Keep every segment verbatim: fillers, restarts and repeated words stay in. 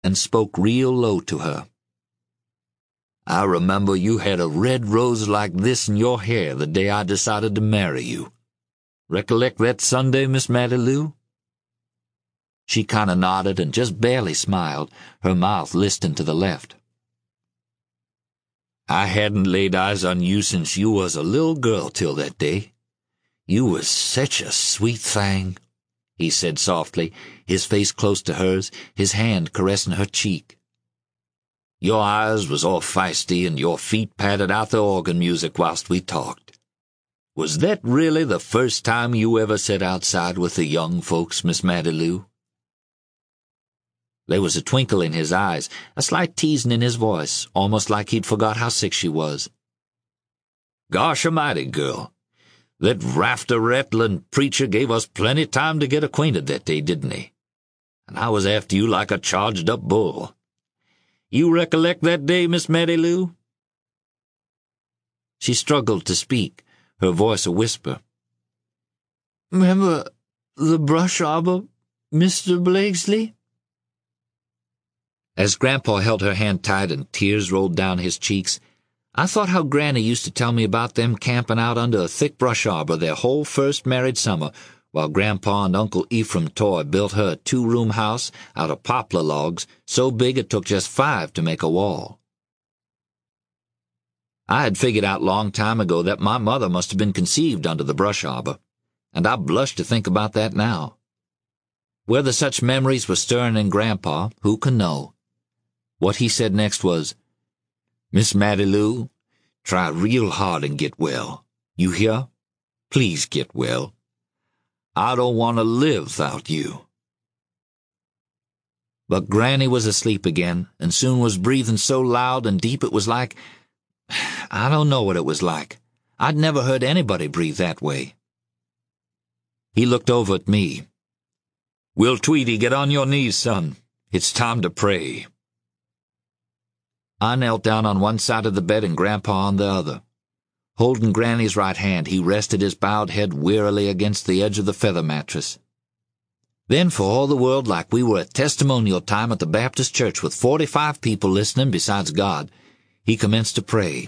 and spoke real low to her. "I remember you had a red rose like this in your hair the day I decided to marry you. Recollect that Sunday, Miss Mattie Lou?" She kind of nodded and just barely smiled, her mouth listing to the left. "I hadn't laid eyes on you since you was a little girl till that day. You was such a sweet thing," he said softly, his face close to hers, his hand caressing her cheek. "Your eyes was all feisty and your feet patted out the organ music whilst we talked. Was that really the first time you ever sat outside with the young folks, Miss Mattie Lou?" There was a twinkle in his eyes, a slight teasing in his voice, almost like he'd forgot how sick she was. "Gosh a'mighty, girl, that rafter-rattling preacher gave us plenty time to get acquainted that day, didn't he? And I was after you like a charged-up bull. You recollect that day, Miss Mattie Lou?" She struggled to speak, her voice a whisper. "Remember the brush arbor, Mister Blakesley?" As Grandpa held her hand tight and tears rolled down his cheeks, I thought how Granny used to tell me about them camping out under a thick brush arbor their whole first married summer, while Grandpa and Uncle Ephraim Toy built her a two-room house out of poplar logs so big it took just five to make a wall. I had figured out long time ago that my mother must have been conceived under the brush arbor, and I blush to think about that now. Whether such memories were stirring in Grandpa, who can know? What he said next was, "Miss Mattie Lou, try real hard and get well. You hear? Please get well. I don't want to live without you." But Granny was asleep again, and soon was breathing so loud and deep it was like, I don't know what it was like. I'd never heard anybody breathe that way. He looked over at me. "Will Tweedy, get on your knees, son. It's time to pray." I knelt down on one side of the bed and Grandpa on the other. Holding Granny's right hand, he rested his bowed head wearily against the edge of the feather mattress. Then, for all the world like we were at testimonial time at the Baptist church with forty-five people listening besides God, he commenced to pray.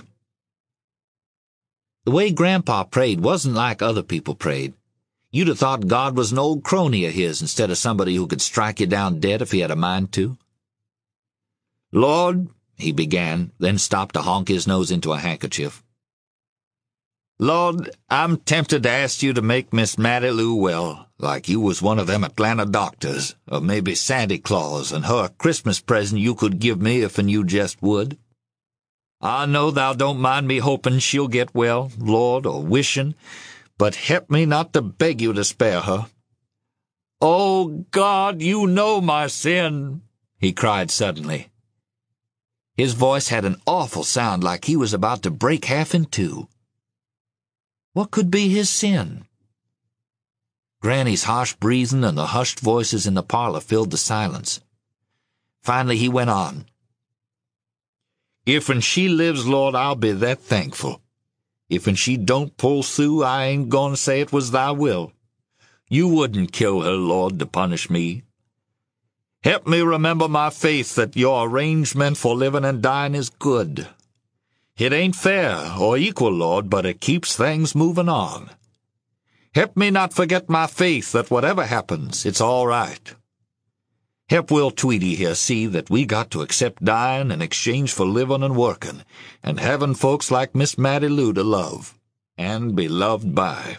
The way Grandpa prayed wasn't like other people prayed. You'd have thought God was an old crony of his instead of somebody who could strike you down dead if he had a mind to. "Lord," he began, then stopped to honk his nose into a handkerchief. "Lord, I'm tempted to ask you to make Miss Mattie Lou well, like you was one of them Atlanta doctors, or maybe Santa Claus, and her a Christmas present you could give me if and you just would. I know thou don't mind me hoping she'll get well, Lord, or wishing, but help me not to beg you to spare her. Oh, God, you know my sin," he cried suddenly. His voice had an awful sound like he was about to break half in two. What could be his sin? Granny's harsh breathing and the hushed voices in the parlor filled the silence. Finally he went on. "If'n she lives, Lord, I'll be that thankful. If'n she don't pull through, I ain't gonna say it was thy will. You wouldn't kill her, Lord, to punish me. Help me remember my faith that your arrangement for living and dying is good. It ain't fair or equal, Lord, but it keeps things moving on. Help me not forget my faith that whatever happens, it's all right. Help Will Tweedy here see that we got to accept dying in exchange for living and working, and having folks like Miss Mattie Lou to love, and be loved by."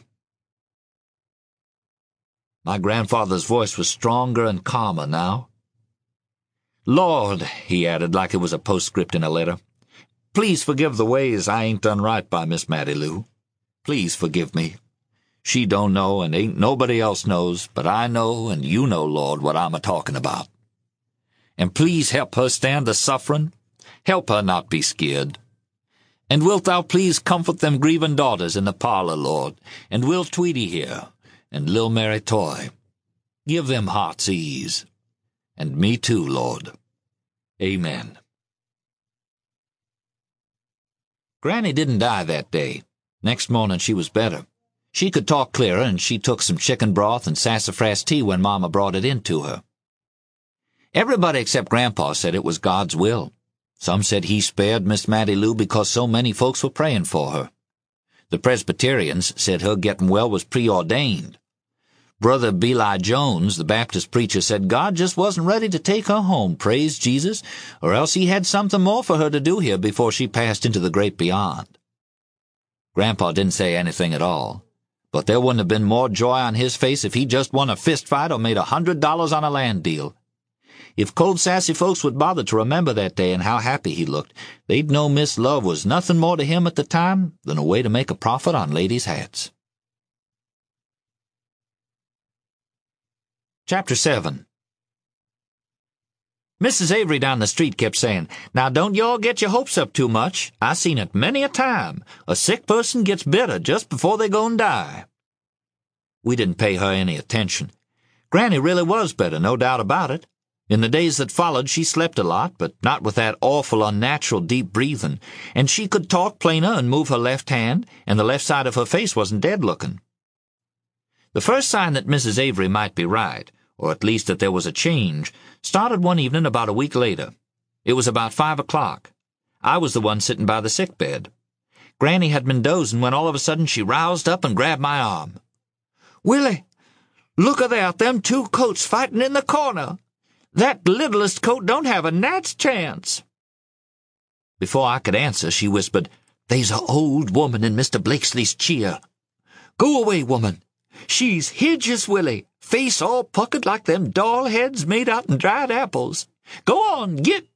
My grandfather's voice was stronger and calmer now. "Lord," he added like it was a postscript in a letter, "please forgive the ways I ain't done right by Miss Mattie Lou. Please forgive me. She don't know, and ain't nobody else knows, but I know and you know, Lord, what I'm a-talking about. And please help her stand the suffering. Help her not be scared. And wilt thou please comfort them grieving daughters in the parlor, Lord, and Will Tweedy here, and Lil Mary Toy. Give them heart's ease. And me too, Lord. Amen." Granny didn't die that day. Next morning she was better. She could talk clearer, and she took some chicken broth and sassafras tea when Mama brought it in to her. Everybody except Grandpa said it was God's will. Some said he spared Miss Mattie Lou because so many folks were praying for her. The Presbyterians said her getting well was preordained. Brother Beli Jones, the Baptist preacher, said God just wasn't ready to take her home, praise Jesus, or else he had something more for her to do here before she passed into the great beyond. Grandpa didn't say anything at all, but there wouldn't have been more joy on his face if he just won a fist fight or made a hundred dollars on a land deal. If cold sassy folks would bother to remember that day and how happy he looked, they'd know Miss Love was nothing more to him at the time than a way to make a profit on ladies' hats. Chapter seven. Missus Avery down the street kept saying, "Now don't you all get your hopes up too much. I seen it many a time. A sick person gets better just before they go and die." We didn't pay her any attention. Granny really was better, no doubt about it. In the days that followed, she slept a lot, but not with that awful, unnatural deep breathing, and she could talk plainer and move her left hand, and the left side of her face wasn't dead-looking. The first sign that Missus Avery might be right, or at least that there was a change, started one evening about a week later. It was about five o'clock. I was the one sitting by the sick bed. Granny had been dozing when all of a sudden she roused up and grabbed my arm. "Willie, look a there at them two coats fighting in the corner. That littlest coat don't have a gnat's chance." Before I could answer, she whispered, "They's a old woman in Mister Blakesley's cheer." "Go away, woman. She's hideous, Willie, face all puckered like them doll heads made out'n dried apples. Go on, git."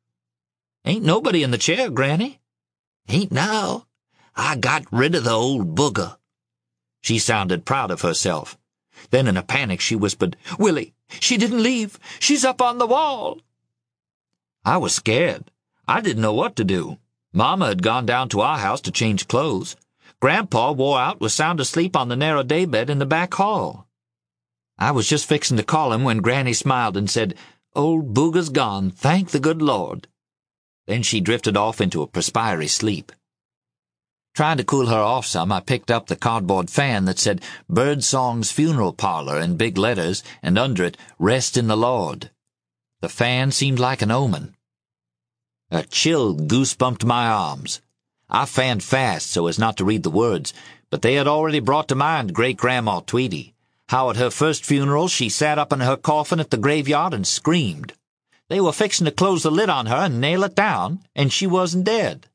"Ain't nobody in the chair, Granny." "Ain't now. I got rid of the old booger." She sounded proud of herself. Then in a panic she whispered, "Willie, she didn't leave. She's up on the wall." I was scared. I didn't know what to do. Mama had gone down to our house to change clothes. Grandpa, wore out, was sound asleep on the narrow daybed in the back hall. I was just fixing to call him when Granny smiled and said, "Old Booger's gone, thank the good Lord." Then she drifted off into a perspiry sleep. Trying to cool her off some, I picked up the cardboard fan that said Birdsong's Funeral Parlor in big letters, and under it, Rest in the Lord. The fan seemed like an omen. A chill goosebumped my arms. I fanned fast so as not to read the words, but they had already brought to mind Great-Grandma Tweedy, how at her first funeral she sat up in her coffin at the graveyard and screamed. They were fixing to close the lid on her and nail it down, and she wasn't dead.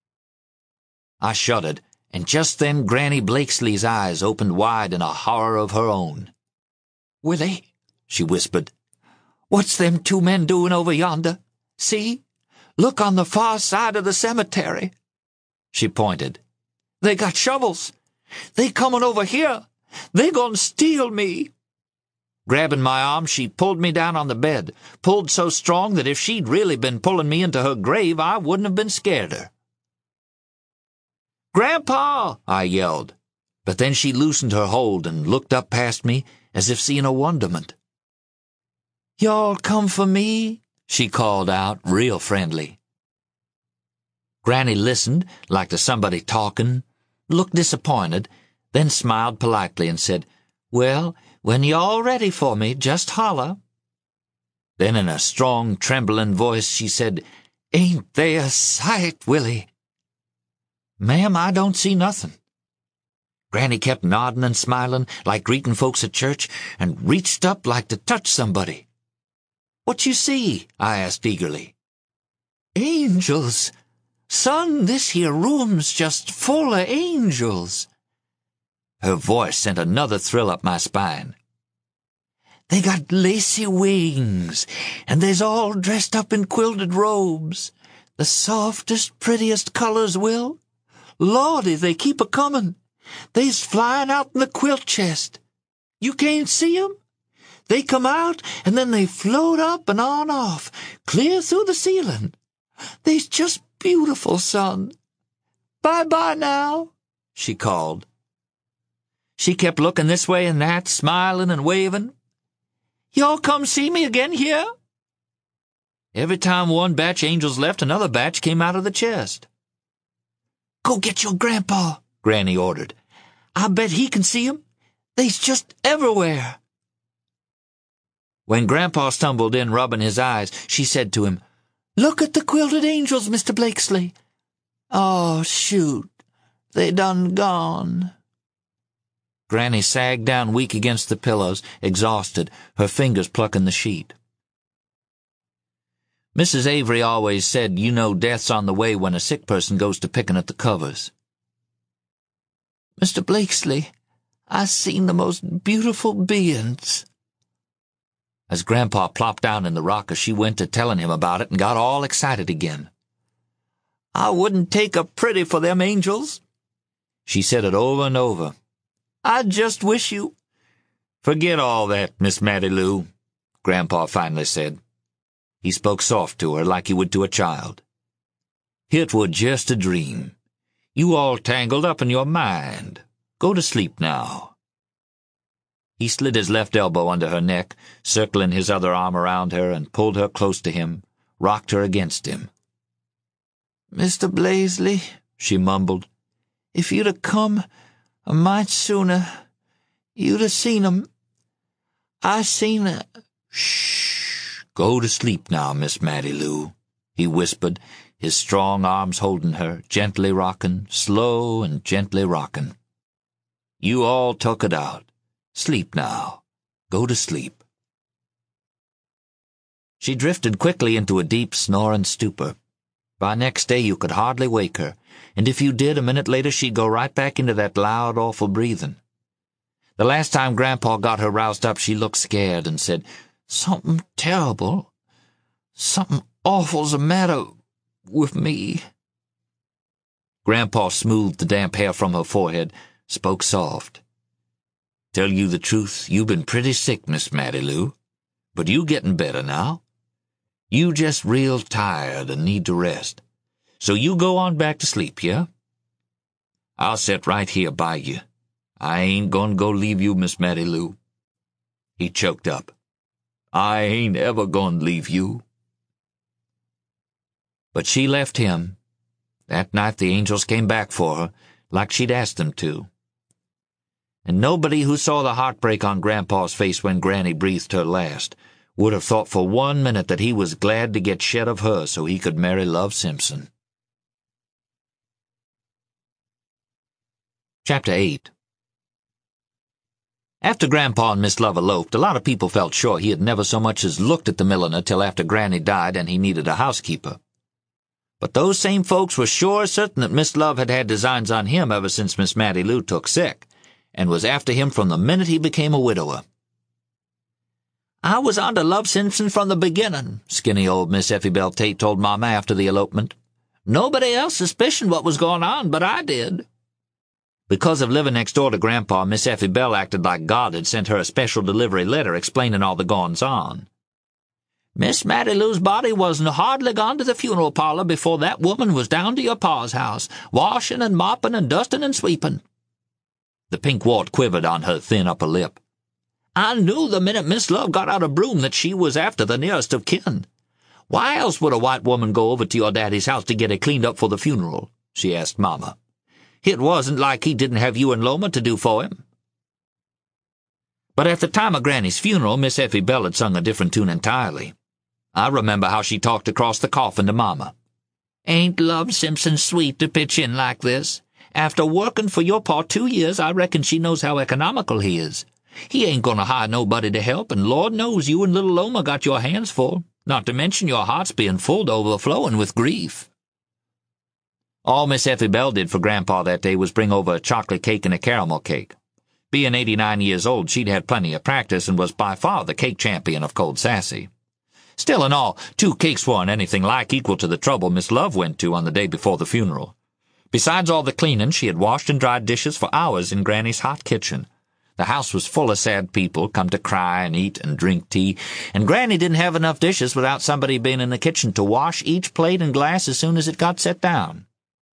I shuddered, and just then Granny Blakesley's eyes opened wide in a horror of her own. "Willie," she whispered, "what's them two men doing over yonder? See? Look on the far side of the cemetery." She pointed. "They got shovels. They comin' over here. They gonna steal me." Grabbing my arm, she pulled me down on the bed, pulled so strong that if she'd really been pulling me into her grave, I wouldn't have been scared her. "Grandpa!" I yelled, but then she loosened her hold and looked up past me as if seeing a wonderment. "Y'all come for me?" she called out, real friendly. Granny listened, like to somebody talking, looked disappointed, then smiled politely and said, "Well, when you're all ready for me, just holler." Then in a strong, trembling voice she said, "Ain't they a sight, Willie?" "Ma'am, I don't see nothing." Granny kept nodding and smiling, like greeting folks at church, and reached up like to touch somebody. "What you see?" I asked eagerly. "Angels. Son, this here room's just full of angels." Her voice sent another thrill up my spine. "They got lacy wings, and they's all dressed up in quilted robes. The softest, prettiest colors, Will. Lordy, they keep a-comin'. They's flying out in the quilt chest. You can't see 'em? They come out, and then they float up and on off, clear through the ceiling. They's just beautiful, son. Bye-bye now," she called. She kept looking this way and that, smiling and waving. "Y'all come see me again here?" Every time one batch angels left, another batch came out of the chest. "Go get your grandpa," Granny ordered. "I bet he can see 'em. They's just everywhere." When Grandpa stumbled in, rubbing his eyes, she said to him, "Look at the quilted angels, Mister Blakesley. Oh, shoot, they done gone." Granny sagged down weak against the pillows, exhausted, her fingers plucking the sheet. Missus Avery always said, "You know death's on the way when a sick person goes to picking at the covers." "Mister Blakesley, I seen the most beautiful beings." As Grandpa plopped down in the rocker, she went to telling him about it and got all excited again. "I wouldn't take a pretty for them angels." She said it over and over. "I just wish you—" "Forget all that, Miss Mattie Lou," Grandpa finally said. He spoke soft to her like he would to a child. "It was just a dream. You all tangled up in your mind. Go to sleep now." He slid his left elbow under her neck, circling his other arm around her, and pulled her close to him, rocked her against him. "Mister Blakesley," she mumbled, "if you'd 'a' come a mite sooner, you'd 'a' seen 'em. I seen a—" "Shh! Go to sleep now, Miss Mattie Lou," he whispered, his strong arms holding her, gently rocking, slow and gently rocking. "You all took it out. Sleep now. Go to sleep." She drifted quickly into a deep, snoring stupor. By next day you could hardly wake her, and if you did, a minute later she'd go right back into that loud, awful breathing. The last time Grandpa got her roused up, she looked scared and said, "Something terrible, something awful's the matter with me." Grandpa smoothed the damp hair from her forehead, spoke soft. "Tell you the truth, you been pretty sick, Miss Mattie Lou, but you getting better now. You just real tired and need to rest. So you go on back to sleep, yeah? I'll sit right here by you. I ain't gonna go leave you, Miss Mattie Lou." He choked up. "I ain't ever gonna leave you." But she left him. That night the angels came back for her, like she'd asked them to. And nobody who saw the heartbreak on Grandpa's face when Granny breathed her last would have thought for one minute that he was glad to get shed of her so he could marry Love Simpson. Chapter eight. After Grandpa and Miss Love eloped, a lot of people felt sure he had never so much as looked at the milliner till after Granny died and he needed a housekeeper. But those same folks were sure certain that Miss Love had had designs on him ever since Miss Mattie Lou took sick, and was after him from the minute he became a widower. "I was onto Love Simpson from the beginning," skinny old Miss Effie Belle Tate told Mama after the elopement. "Nobody else suspicioned what was going on, but I did." Because of living next door to Grandpa, Miss Effie Belle acted like God had sent her a special delivery letter explaining all the goings-on. "Miss Mattie Lou's body wasn't hardly gone to the funeral parlor before that woman was down to your pa's house, washing and mopping and dusting and sweeping." The pink wart quivered on her thin upper lip. "I knew the minute Miss Love got out a broom that she was after the nearest of kin. Why else would a white woman go over to your daddy's house to get it cleaned up for the funeral?" she asked Mama. "It wasn't like he didn't have you and Loma to do for him." But at the time of Granny's funeral, Miss Effie Belle had sung a different tune entirely. I remember how she talked across the coffin to Mama. "Ain't Love Simpson sweet to pitch in like this? After working for your pa two years, I reckon she knows how economical he is. He ain't gonna hire nobody to help, and Lord knows you and little Loma got your hands full, not to mention your hearts being full to overflowing with grief." All Miss Effie Belle did for Grandpa that day was bring over a chocolate cake and a caramel cake. Being eighty-nine years old, she'd had plenty of practice and was by far the cake champion of Cold Sassy. Still in all, two cakes weren't anything like equal to the trouble Miss Love went to on the day before the funeral. Besides all the cleaning, she had washed and dried dishes for hours in Granny's hot kitchen. The house was full of sad people, come to cry and eat and drink tea, and Granny didn't have enough dishes without somebody being in the kitchen to wash each plate and glass as soon as it got set down.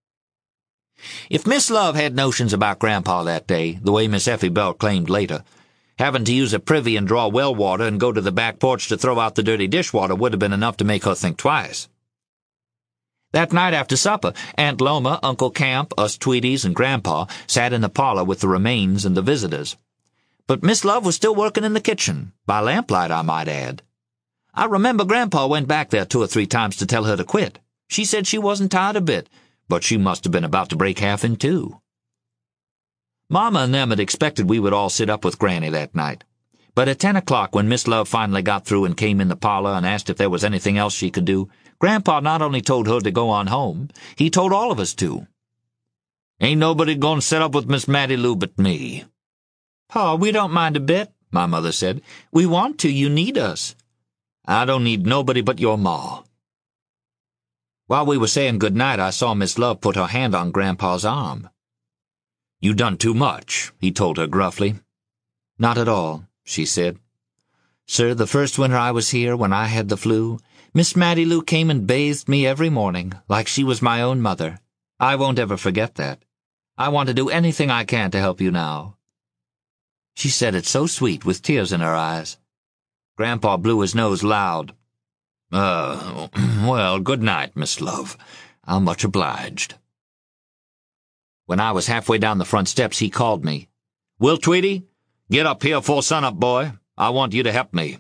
If Miss Love had notions about Grandpa that day, the way Miss Effie Belle claimed later, having to use a privy and draw well water and go to the back porch to throw out the dirty dishwater would have been enough to make her think twice. That night after supper, Aunt Loma, Uncle Camp, us Tweedies, and Grandpa sat in the parlor with the remains and the visitors. But Miss Love was still working in the kitchen, by lamplight, I might add. I remember Grandpa went back there two or three times to tell her to quit. She said she wasn't tired a bit, but she must have been about to break half in two. Mama and them had expected we would all sit up with Granny that night. But at ten o'clock, when Miss Love finally got through and came in the parlor and asked if there was anything else she could do, Grandpa not only told her to go on home, he told all of us to. "Ain't nobody gonna set up with Miss Mattie Lou but me." "Pa, we don't mind a bit," my mother said. "We want to. You need us." "I don't need nobody but your ma." While we were saying good night, I saw Miss Love put her hand on Grandpa's arm. "You done too much," he told her gruffly. "Not at all," she said. "Sir, the first winter I was here, when I had the flu, Miss Mattie Lou came and bathed me every morning, like she was my own mother. I won't ever forget that. I want to do anything I can to help you now." She said it so sweet, with tears in her eyes. Grandpa blew his nose loud. Uh, well, good night, Miss Love. I'm much obliged." When I was halfway down the front steps, he called me. "Will Tweedy, get up here full sunup, boy. I want you to help me."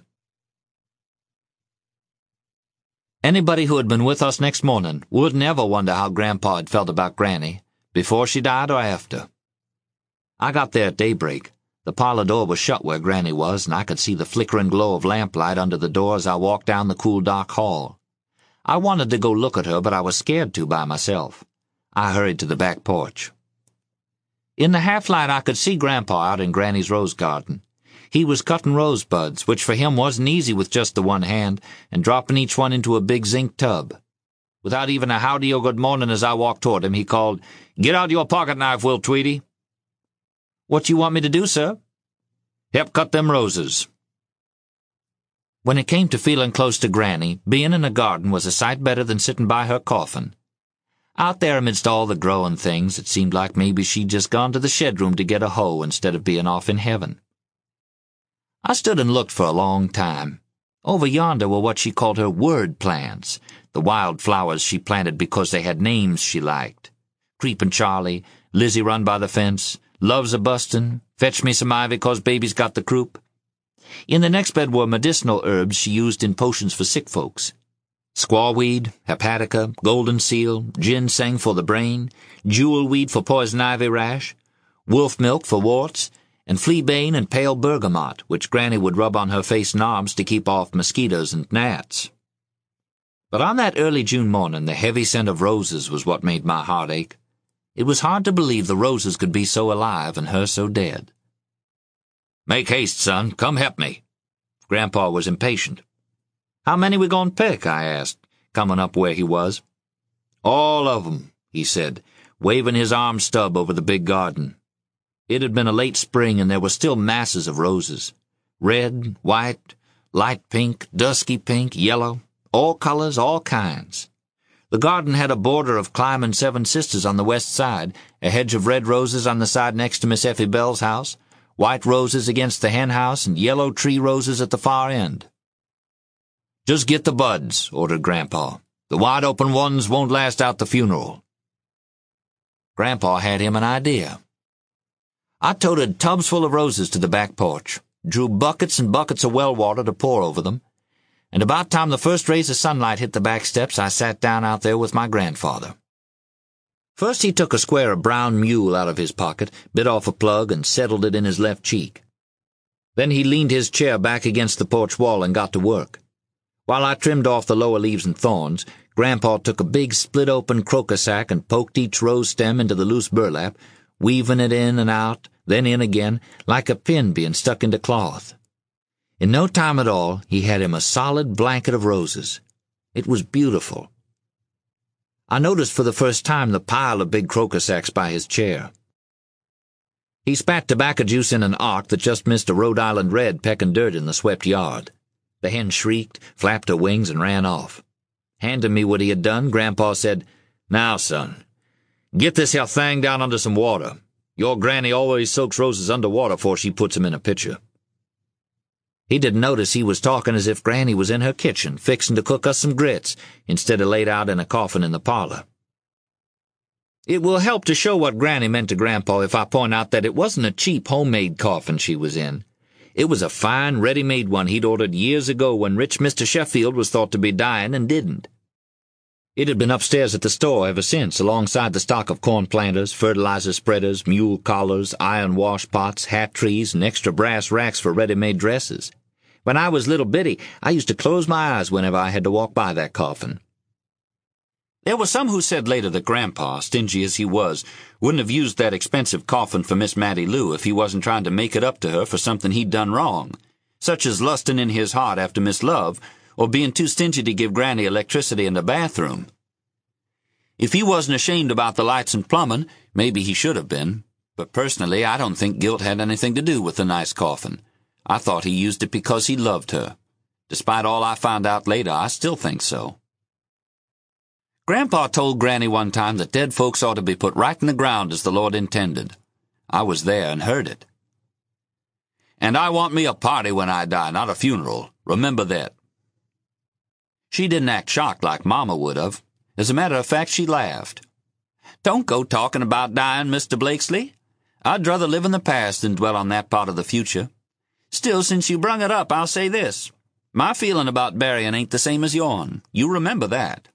Anybody who had been with us next morning would never wonder how Grandpa had felt about Granny, before she died or after. I got there at daybreak. The parlor door was shut where Granny was, and I could see the flickering glow of lamplight under the door as I walked down the cool, dark hall. I wanted to go look at her, but I was scared to by myself. I hurried to the back porch. In the half-light, I could see Grandpa out in Granny's rose garden. He was cutting rosebuds, which for him wasn't easy with just the one hand, and dropping each one into a big zinc tub. Without even a howdy or good morning as I walked toward him, he called, "Get out your pocket knife, Will Tweedy." "What do you want me to do, sir?" "Help cut them roses." When it came to feeling close to Granny, being in a garden was a sight better than sitting by her coffin. Out there amidst all the growing things, it seemed like maybe she'd just gone to the shed room to get a hoe instead of being off in heaven. I stood and looked for a long time. Over yonder were what she called her word plants, the wild flowers she planted because they had names she liked. Creepin' Charlie, Lizzie Run by the Fence, Love's a Bustin', Fetch Me Some Ivy 'Cause Baby's Got the Croup. In the next bed were medicinal herbs she used in potions for sick folks. Squawweed, hepatica, golden seal, ginseng for the brain, jewelweed for poison ivy rash, wolf milk for warts, and fleabane and pale bergamot, which Granny would rub on her face and arms to keep off mosquitoes and gnats. But on that early June morning, the heavy scent of roses was what made my heart ache. It was hard to believe the roses could be so alive and her so dead. "Make haste, son. Come help me." Grandpa was impatient. "How many we gonna pick?" I asked, coming up where he was. "All of 'em," he said, waving his arm stub over the big garden. It had been a late spring, and there were still masses of roses. Red, white, light pink, dusky pink, yellow, all colors, all kinds. The garden had a border of climbing seven sisters on the west side, a hedge of red roses on the side next to Miss Effie Bell's house, white roses against the hen house, and yellow tree roses at the far end. "Just get the buds," ordered Grandpa. "The wide-open ones won't last out the funeral." Grandpa had him an idea. I toted tubs full of roses to the back porch, drew buckets and buckets of well water to pour over them, and about time the first rays of sunlight hit the back steps, I sat down out there with my grandfather. First he took a square of brown mule out of his pocket, bit off a plug, and settled it in his left cheek. Then he leaned his chair back against the porch wall and got to work. While I trimmed off the lower leaves and thorns, Grandpa took a big split-open crocus sack and poked each rose stem into the loose burlap, weaving it in and out, then in again, like a pin being stuck into cloth. In no time at all, he had him a solid blanket of roses. It was beautiful. I noticed for the first time the pile of big crocus sacks by his chair. He spat tobacco juice in an arc that just missed a Rhode Island red pecking dirt in the swept yard. The hen shrieked, flapped her wings, and ran off. Handing me what he had done, Grandpa said, "Now, son, get this here thing down under some water. Your granny always soaks roses under water before she puts 'em in a pitcher." He didn't notice he was talking as if Granny was in her kitchen, fixing to cook us some grits, instead of laid out in a coffin in the parlor. It will help to show what Granny meant to Grandpa if I point out that it wasn't a cheap homemade coffin she was in. It was a fine, ready-made one he'd ordered years ago when rich Mister Sheffield was thought to be dying and didn't. It had been upstairs at the store ever since, alongside the stock of corn planters, fertilizer spreaders, mule collars, iron wash pots, hat trees, and extra brass racks for ready-made dresses. When I was little bitty, I used to close my eyes whenever I had to walk by that coffin. There were some who said later that Grandpa, stingy as he was, wouldn't have used that expensive coffin for Miss Mattie Lou if he wasn't trying to make it up to her for something he'd done wrong, such as lusting in his heart after Miss Love, or being too stingy to give Granny electricity in the bathroom. If he wasn't ashamed about the lights and plumbing, maybe he should have been, but personally I don't think guilt had anything to do with the nice coffin. I thought he used it because he loved her. Despite all I found out later, I still think so. Grandpa told Granny one time that dead folks ought to be put right in the ground as the Lord intended. I was there and heard it. And I want me a party when I die, not a funeral. Remember that. She didn't act shocked like Mama would have. As a matter of fact, she laughed. Don't go talking about dying, Mister Blakesley. I'd rather live in the past than dwell on that part of the future. Still, since you brung it up, I'll say this. My feeling about burying ain't the same as yourn. You remember that.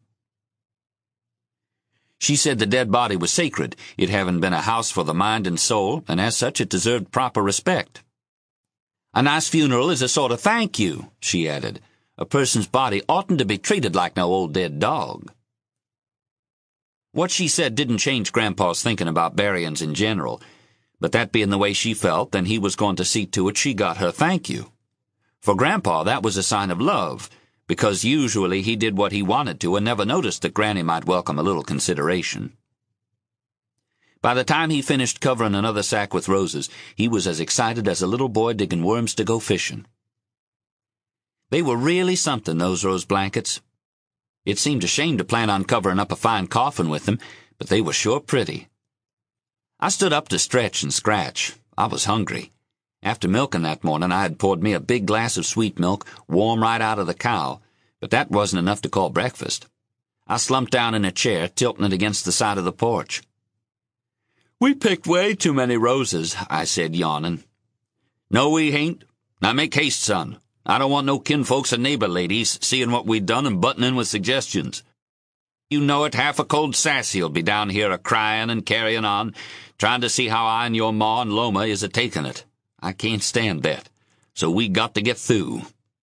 She said the dead body was sacred, it having been a house for the mind and soul, and as such it deserved proper respect. A nice funeral is a sort of thank you, she added. A person's body oughtn't to be treated like no old dead dog. What she said didn't change Grandpa's thinking about buryings in general, but that being the way she felt, then he was going to see to it she got her thank you. For Grandpa, that was a sign of love, because usually he did what he wanted to and never noticed that Granny might welcome a little consideration. By the time he finished covering another sack with roses, he was as excited as a little boy digging worms to go fishing. They were really something, those rose blankets. It seemed a shame to plan on covering up a fine coffin with them, but they were sure pretty. I stood up to stretch and scratch. I was hungry. After milking that morning, I had poured me a big glass of sweet milk, warm right out of the cow, but that wasn't enough to call breakfast. I slumped down in a chair, tilting it against the side of the porch. We picked way too many roses, I said, yawning. No, we hain't. Now make haste, son. I don't want no kinfolks and neighbor ladies seeing what we done and butting in with suggestions. You know it, half a cold sassy'll be down here a-crying and carrying on, trying to see how I and your ma and Loma is a-taking it. I can't stand that, so we got to get through.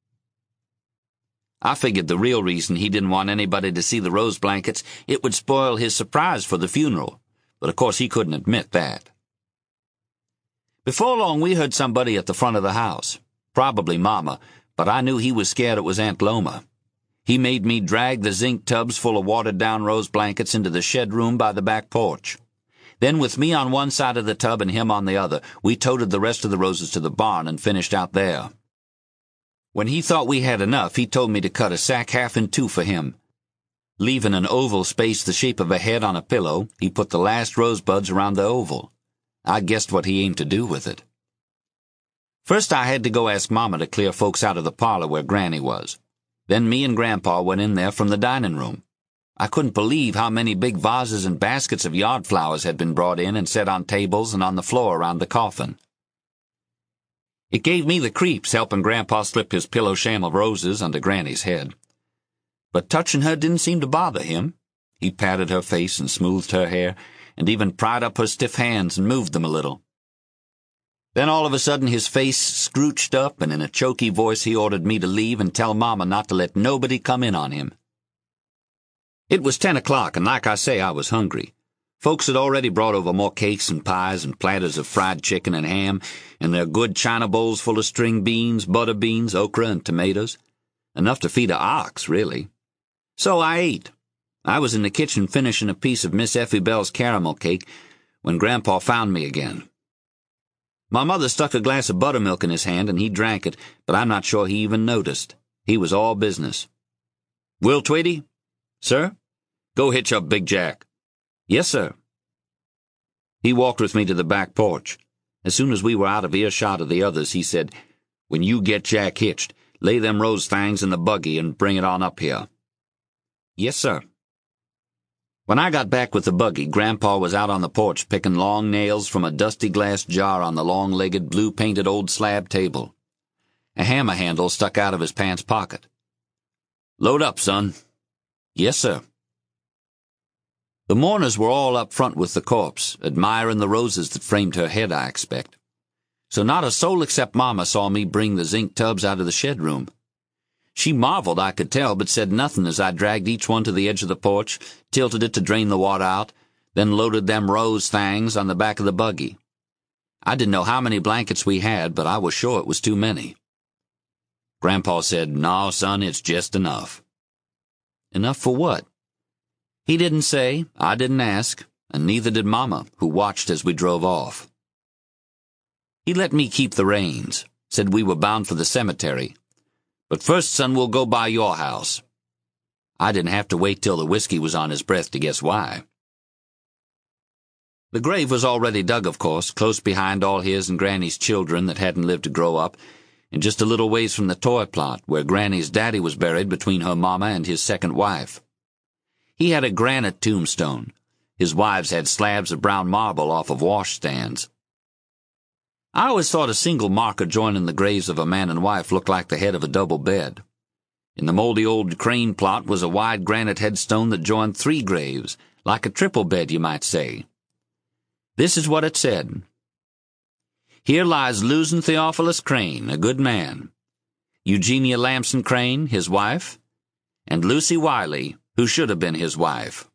I figured the real reason he didn't want anybody to see the rose blankets, it would spoil his surprise for the funeral, but of course he couldn't admit that. Before long we heard somebody at the front of the house, probably Mama, but I knew he was scared it was Aunt Loma. He made me drag the zinc tubs full of watered-down rose blankets into the shed room by the back porch. Then, with me on one side of the tub and him on the other, we toted the rest of the roses to the barn and finished out there. When he thought we had enough, he told me to cut a sack half in two for him. Leaving an oval space the shape of a head on a pillow, he put the last rosebuds around the oval. I guessed what he aimed to do with it. First I had to go ask Mama to clear folks out of the parlor where Granny was. Then me and Grandpa went in there from the dining room. I couldn't believe how many big vases and baskets of yard flowers had been brought in and set on tables and on the floor around the coffin. It gave me the creeps helping Grandpa slip his pillow sham of roses under Granny's head. But touching her didn't seem to bother him. He patted her face and smoothed her hair, and even pried up her stiff hands and moved them a little. Then all of a sudden his face scrooched up, and in a choky voice he ordered me to leave and tell Mama not to let nobody come in on him. It was ten o'clock, and like I say, I was hungry. Folks had already brought over more cakes and pies and platters of fried chicken and ham, and their good china bowls full of string beans, butter beans, okra, and tomatoes. Enough to feed a ox, really. So I ate. I was in the kitchen finishing a piece of Miss Effie Bell's caramel cake when Grandpa found me again. My mother stuck a glass of buttermilk in his hand, and he drank it, but I'm not sure he even noticed. He was all business. Will Tweedy? Sir? Go hitch up Big Jack. Yes, sir. He walked with me to the back porch. As soon as we were out of earshot of the others, he said, When you get Jack hitched, lay them rose things in the buggy and bring it on up here. Yes, sir. When I got back with the buggy, Grandpa was out on the porch picking long nails from a dusty glass jar on the long-legged, blue-painted old slab table. A hammer handle stuck out of his pants pocket. "Load up, son." "Yes, sir." The mourners were all up front with the corpse, admiring the roses that framed her head, I expect. So not a soul except Mama saw me bring the zinc tubs out of the shed room. She marveled, I could tell, but said nothing as I dragged each one to the edge of the porch, tilted it to drain the water out, then loaded them rose things on the back of the buggy. I didn't know how many blankets we had, but I was sure it was too many. Grandpa said, "No, son, it's just enough." Enough for what? He didn't say, I didn't ask, and neither did Mama, who watched as we drove off. He let me keep the reins, said we were bound for the cemetery. "But first, son, we'll go by your house." I didn't have to wait till the whiskey was on his breath to guess why. The grave was already dug, of course, close behind all his and Granny's children that hadn't lived to grow up, and just a little ways from the toy plot where Granny's daddy was buried between her mama and his second wife. He had a granite tombstone. His wives had slabs of brown marble off of washstands. I always thought a single marker joining the graves of a man and wife looked like the head of a double bed. In the moldy old Crane plot was a wide granite headstone that joined three graves, like a triple bed, you might say. This is what it said. "Here lies Luzin Theophilus Crane, a good man. Eugenia Lamson Crane, his wife, and Lucy Wiley, who should have been his wife."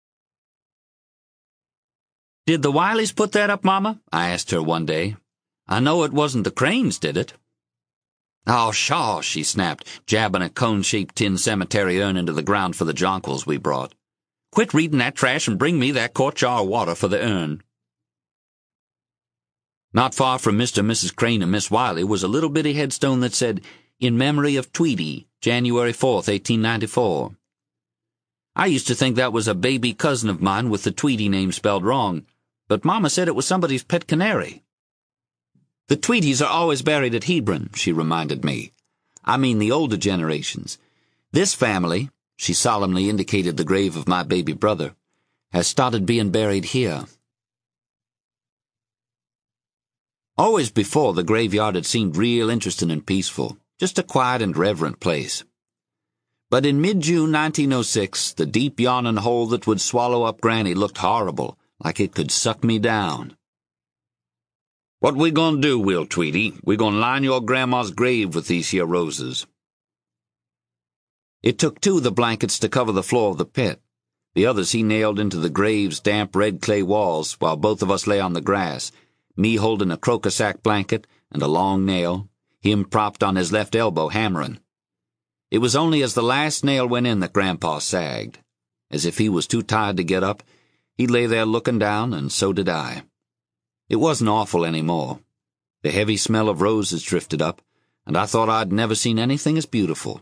"Did the Wileys put that up, Mama?" I asked her one day. "I know it wasn't the Cranes, did it?" "Oh, pshaw," she snapped, jabbing a cone-shaped tin cemetery urn into the ground for the jonquils we brought. "Quit reading that trash and bring me that quart jar of water for the urn." Not far from Mister and Missus Crane and Miss Wiley was a little bitty headstone that said, "In memory of Tweedy, January fourth, eighteen ninety-four. I used to think that was a baby cousin of mine with the Tweedy name spelled wrong, but Mama said it was somebody's pet canary. "The Tweedys are always buried at Hebron," she reminded me. "I mean the older generations. This family," she solemnly indicated the grave of my baby brother, "has started being buried here." Always before, the graveyard had seemed real interesting and peaceful, just a quiet and reverent place. But in mid-June nineteen oh six, the deep yawning hole that would swallow up Granny looked horrible, like it could suck me down. "What we gonna do, Will Tweedy? We gonna line your grandma's grave with these here roses." It took two of the blankets to cover the floor of the pit. The others he nailed into the grave's damp red clay walls while both of us lay on the grass, me holding a croca-sack blanket and a long nail, him propped on his left elbow hammering. It was only as the last nail went in that Grandpa sagged. As if he was too tired to get up, he lay there looking down, and so did I. It wasn't awful any more. The heavy smell of roses drifted up, and I thought I'd never seen anything as beautiful.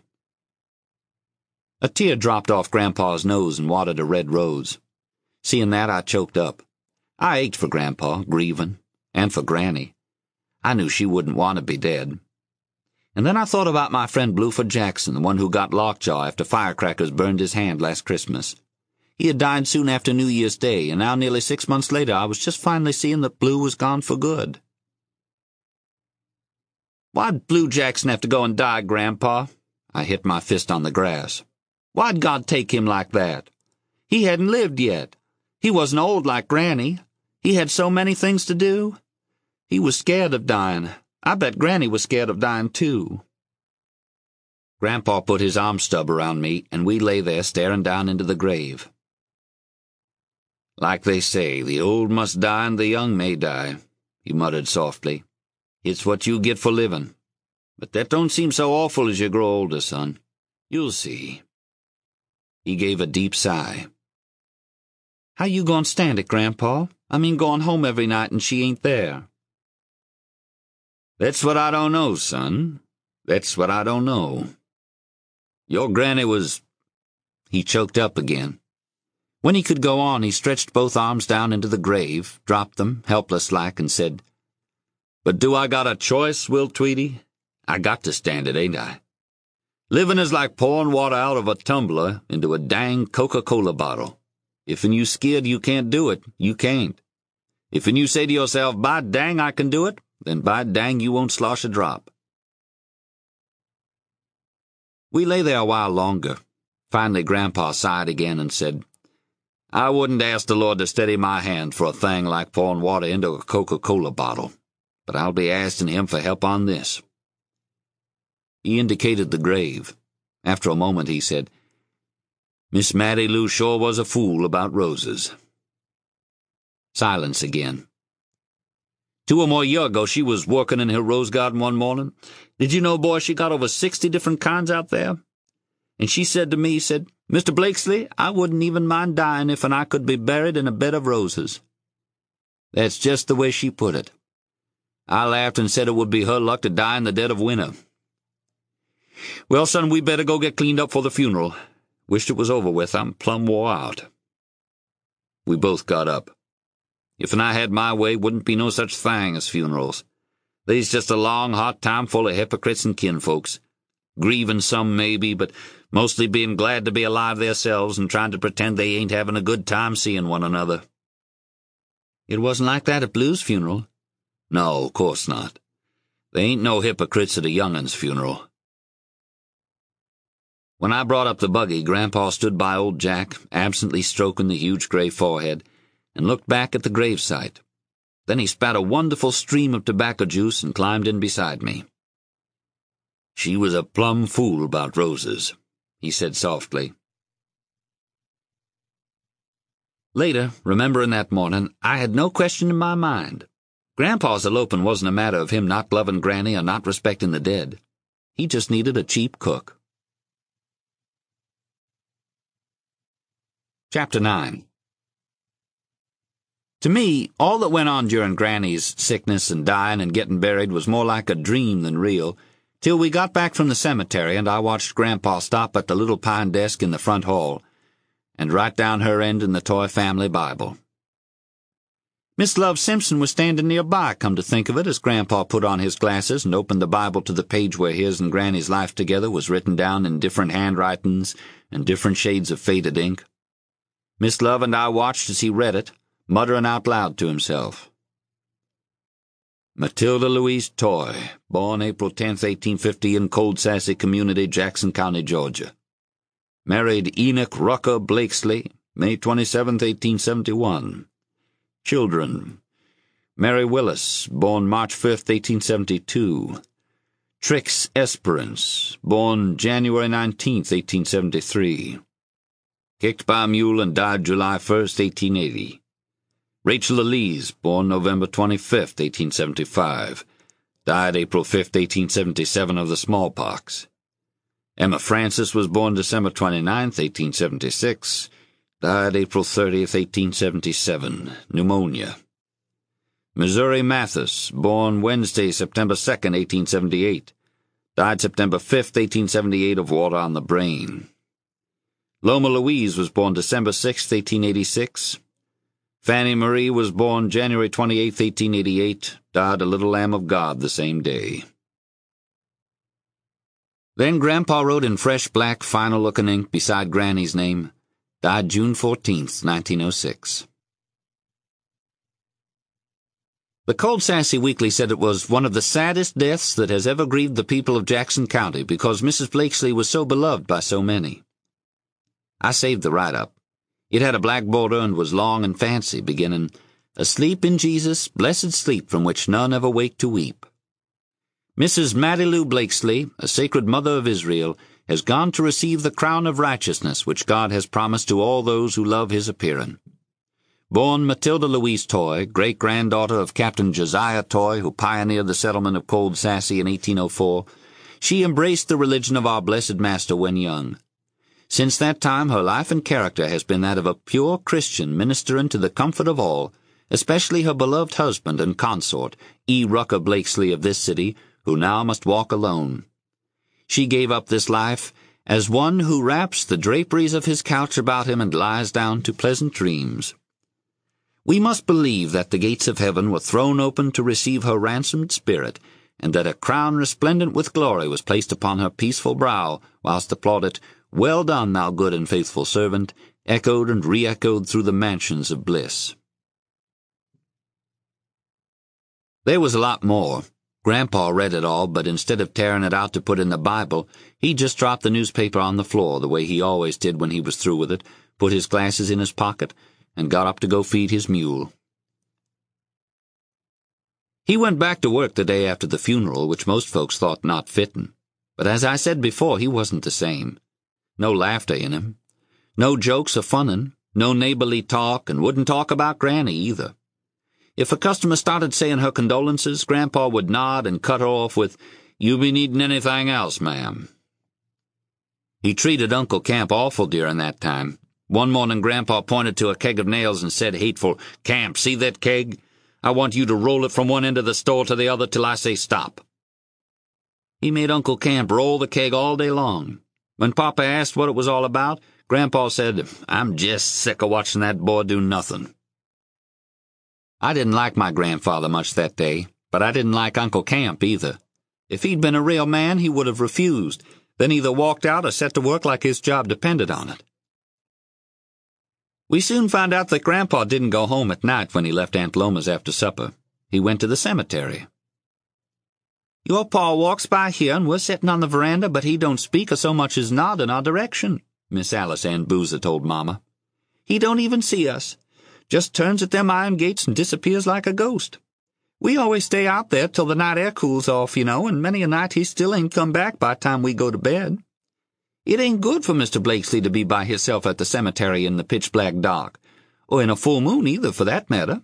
A tear dropped off Grandpa's nose and watered a red rose. Seeing that, I choked up. I ached for Grandpa, grieving, and for Granny. I knew she wouldn't want to be dead. And then I thought about my friend Bluford Jackson, the one who got lockjaw after firecrackers burned his hand last Christmas. He had died soon after New Year's Day, and now nearly six months later I was just finally seeing that Blue was gone for good. "Why'd Blue Jackson have to go and die, Grandpa?" I hit my fist on the grass. "Why'd God take him like that? He hadn't lived yet. He wasn't old like Granny. He had so many things to do. He was scared of dying. I bet Granny was scared of dying, too." Grandpa put his arm stub around me, and we lay there staring down into the grave. "Like they say, the old must die and the young may die," he muttered softly. "It's what you get for living. But that don't seem so awful as you grow older, son. You'll see." He gave a deep sigh. "How you gonna stand it, Grandpa? I mean going home every night and she ain't there." "That's what I don't know, son. That's what I don't know. Your Granny was—" He choked up again. When he could go on, he stretched both arms down into the grave, dropped them, helpless-like, and said, "But do I got a choice, Will Tweedy? I got to stand it, ain't I? Living is like pouring water out of a tumbler into a dang Coca-Cola bottle. If'n you scared you can't do it, you can't. If'n you say to yourself, by dang I can do it, then by dang you won't slosh a drop. We lay there a while longer. Finally Grandpa sighed again and said, I wouldn't ask the Lord to steady my hand for a thing like pouring water into a Coca-Cola bottle, but I'll be asking him for help on this. He indicated the grave. After a moment he said, Miss Mattie Lou sure was a fool about roses. Silence again. Two or more year ago she was working in her rose garden one morning. Did you know, boy, she got over sixty different kinds out there? And she said to me, said, Mister Blakesley, I wouldn't even mind dying if and I could be buried in a bed of roses. That's just the way she put it. I laughed and said it would be her luck to die in the dead of winter. Well, son, we better go get cleaned up for the funeral. Wished it was over with. I'm plumb wore out. We both got up. If and I had my way, wouldn't be no such thing as funerals. They's just a long, hot time full of hypocrites and kinfolks. Grieving some, maybe, but mostly being glad to be alive theirselves and trying to pretend they ain't having a good time seeing one another. It wasn't like that at Blue's funeral. No, of course not. They ain't no hypocrites at a young'un's funeral. When I brought up the buggy, Grandpa stood by old Jack, absently stroking the huge gray forehead, and looked back at the gravesite. Then he spat a wonderful stream of tobacco juice and climbed in beside me. She was a plumb fool about roses, he said softly. Later, remembering that morning, I had no question in my mind. Grandpa's eloping wasn't a matter of him not loving Granny or not respecting the dead. He just needed a cheap cook. Chapter nine. To me, all that went on during Granny's sickness and dying and getting buried was more like a dream than real, till we got back from the cemetery and I watched Grandpa stop at the little pine desk in the front hall and write down her end in the Toy Family Bible. Miss Love Simpson was standing nearby, come to think of it, as Grandpa put on his glasses and opened the Bible to the page where his and Granny's life together was written down in different handwritings and different shades of faded ink. Miss Love and I watched as he read it, muttering out loud to himself. Matilda Louise Toy, born April tenth, eighteen fifty, in Cold Sassy Community, Jackson County, Georgia. Married Enoch Rucker Blakesley, May twenty-seventh, eighteen seventy-one. Children: Mary Willis, born March fifth, eighteen seventy-two. Trix Esperance, born January nineteenth, eighteen seventy-three. Kicked by a mule and died July first, eighteen eighty. Rachel Elise, born November twenty-fifth, eighteen seventy-five. Died April fifth, eighteen seventy-seven of the smallpox. Emma Francis was born December twenty-ninth, eighteen seventy-six. Died April thirtieth, eighteen seventy-seven. Pneumonia. Missouri Mathis, born Wednesday, September second, eighteen seventy-eight. Died September fifth, eighteen seventy-eight, of water on the brain. Loma Louise was born December sixth, eighteen eighty-six. Fannie Marie was born January twenty-eighth, eighteen eighty-eight, died a little lamb of God the same day. Then Grandpa wrote in fresh black final-looking ink beside Granny's name, died June fourteenth, nineteen oh six. The Cold Sassy Weekly said it was one of the saddest deaths that has ever grieved the people of Jackson County because Missus Blakesley was so beloved by so many. I saved the write-up. It had a black border and was long and fancy, beginning, Asleep in Jesus, blessed sleep from which none ever wake to weep. Missus Mattie Lou Blakesley, a sacred mother of Israel, has gone to receive the crown of righteousness which God has promised to all those who love his appearing. Born Matilda Louise Toy, great-granddaughter of Captain Josiah Toy, who pioneered the settlement of Cold Sassy in eighteen oh four, she embraced the religion of our blessed Master when young. Since that time, her life and character has been that of a pure Christian ministering to the comfort of all, especially her beloved husband and consort, E. Rucker Blakesley of this city, who now must walk alone. She gave up this life as one who wraps the draperies of his couch about him and lies down to pleasant dreams. We must believe that the gates of heaven were thrown open to receive her ransomed spirit, and that a crown resplendent with glory was placed upon her peaceful brow, whilst applauded, "Well done, thou good and faithful servant," echoed and re-echoed through the mansions of bliss. There was a lot more. Grandpa read it all, but instead of tearing it out to put in the Bible, he just dropped the newspaper on the floor the way he always did when he was through with it, put his glasses in his pocket, and got up to go feed his mule. He went back to work the day after the funeral, which most folks thought not fittin'. But as I said before, he wasn't the same. No laughter in him. No jokes or funnin', no neighborly talk, and wouldn't talk about Granny either. If a customer started saying her condolences, Grandpa would nod and cut her off with, "You be needin' anything else, ma'am." He treated Uncle Camp awful during that time. One morning Grandpa pointed to a keg of nails and said hateful, "Camp, see that keg? I want you to roll it from one end of the store to the other till I say stop." He made Uncle Camp roll the keg all day long. When Papa asked what it was all about, Grandpa said, "I'm just sick of watching that boy do nothing." I didn't like my grandfather much that day, but I didn't like Uncle Camp either. If he'd been a real man, he would have refused, then either walked out or set to work like his job depended on it. We soon found out that Grandpa didn't go home at night when he left Aunt Loma's after supper. He went to the cemetery. "Your pa walks by here, and we're sitting on the veranda, but he don't speak or so much as nod in our direction," Miss Alice Ann Boozer told Mama. "He don't even see us. Just turns at them iron gates and disappears like a ghost. We always stay out there till the night air cools off, you know, and many a night he still ain't come back by the time we go to bed. It ain't good for Mister Blakesley to be by hisself at the cemetery in the pitch-black dark, or in a full moon either, for that matter."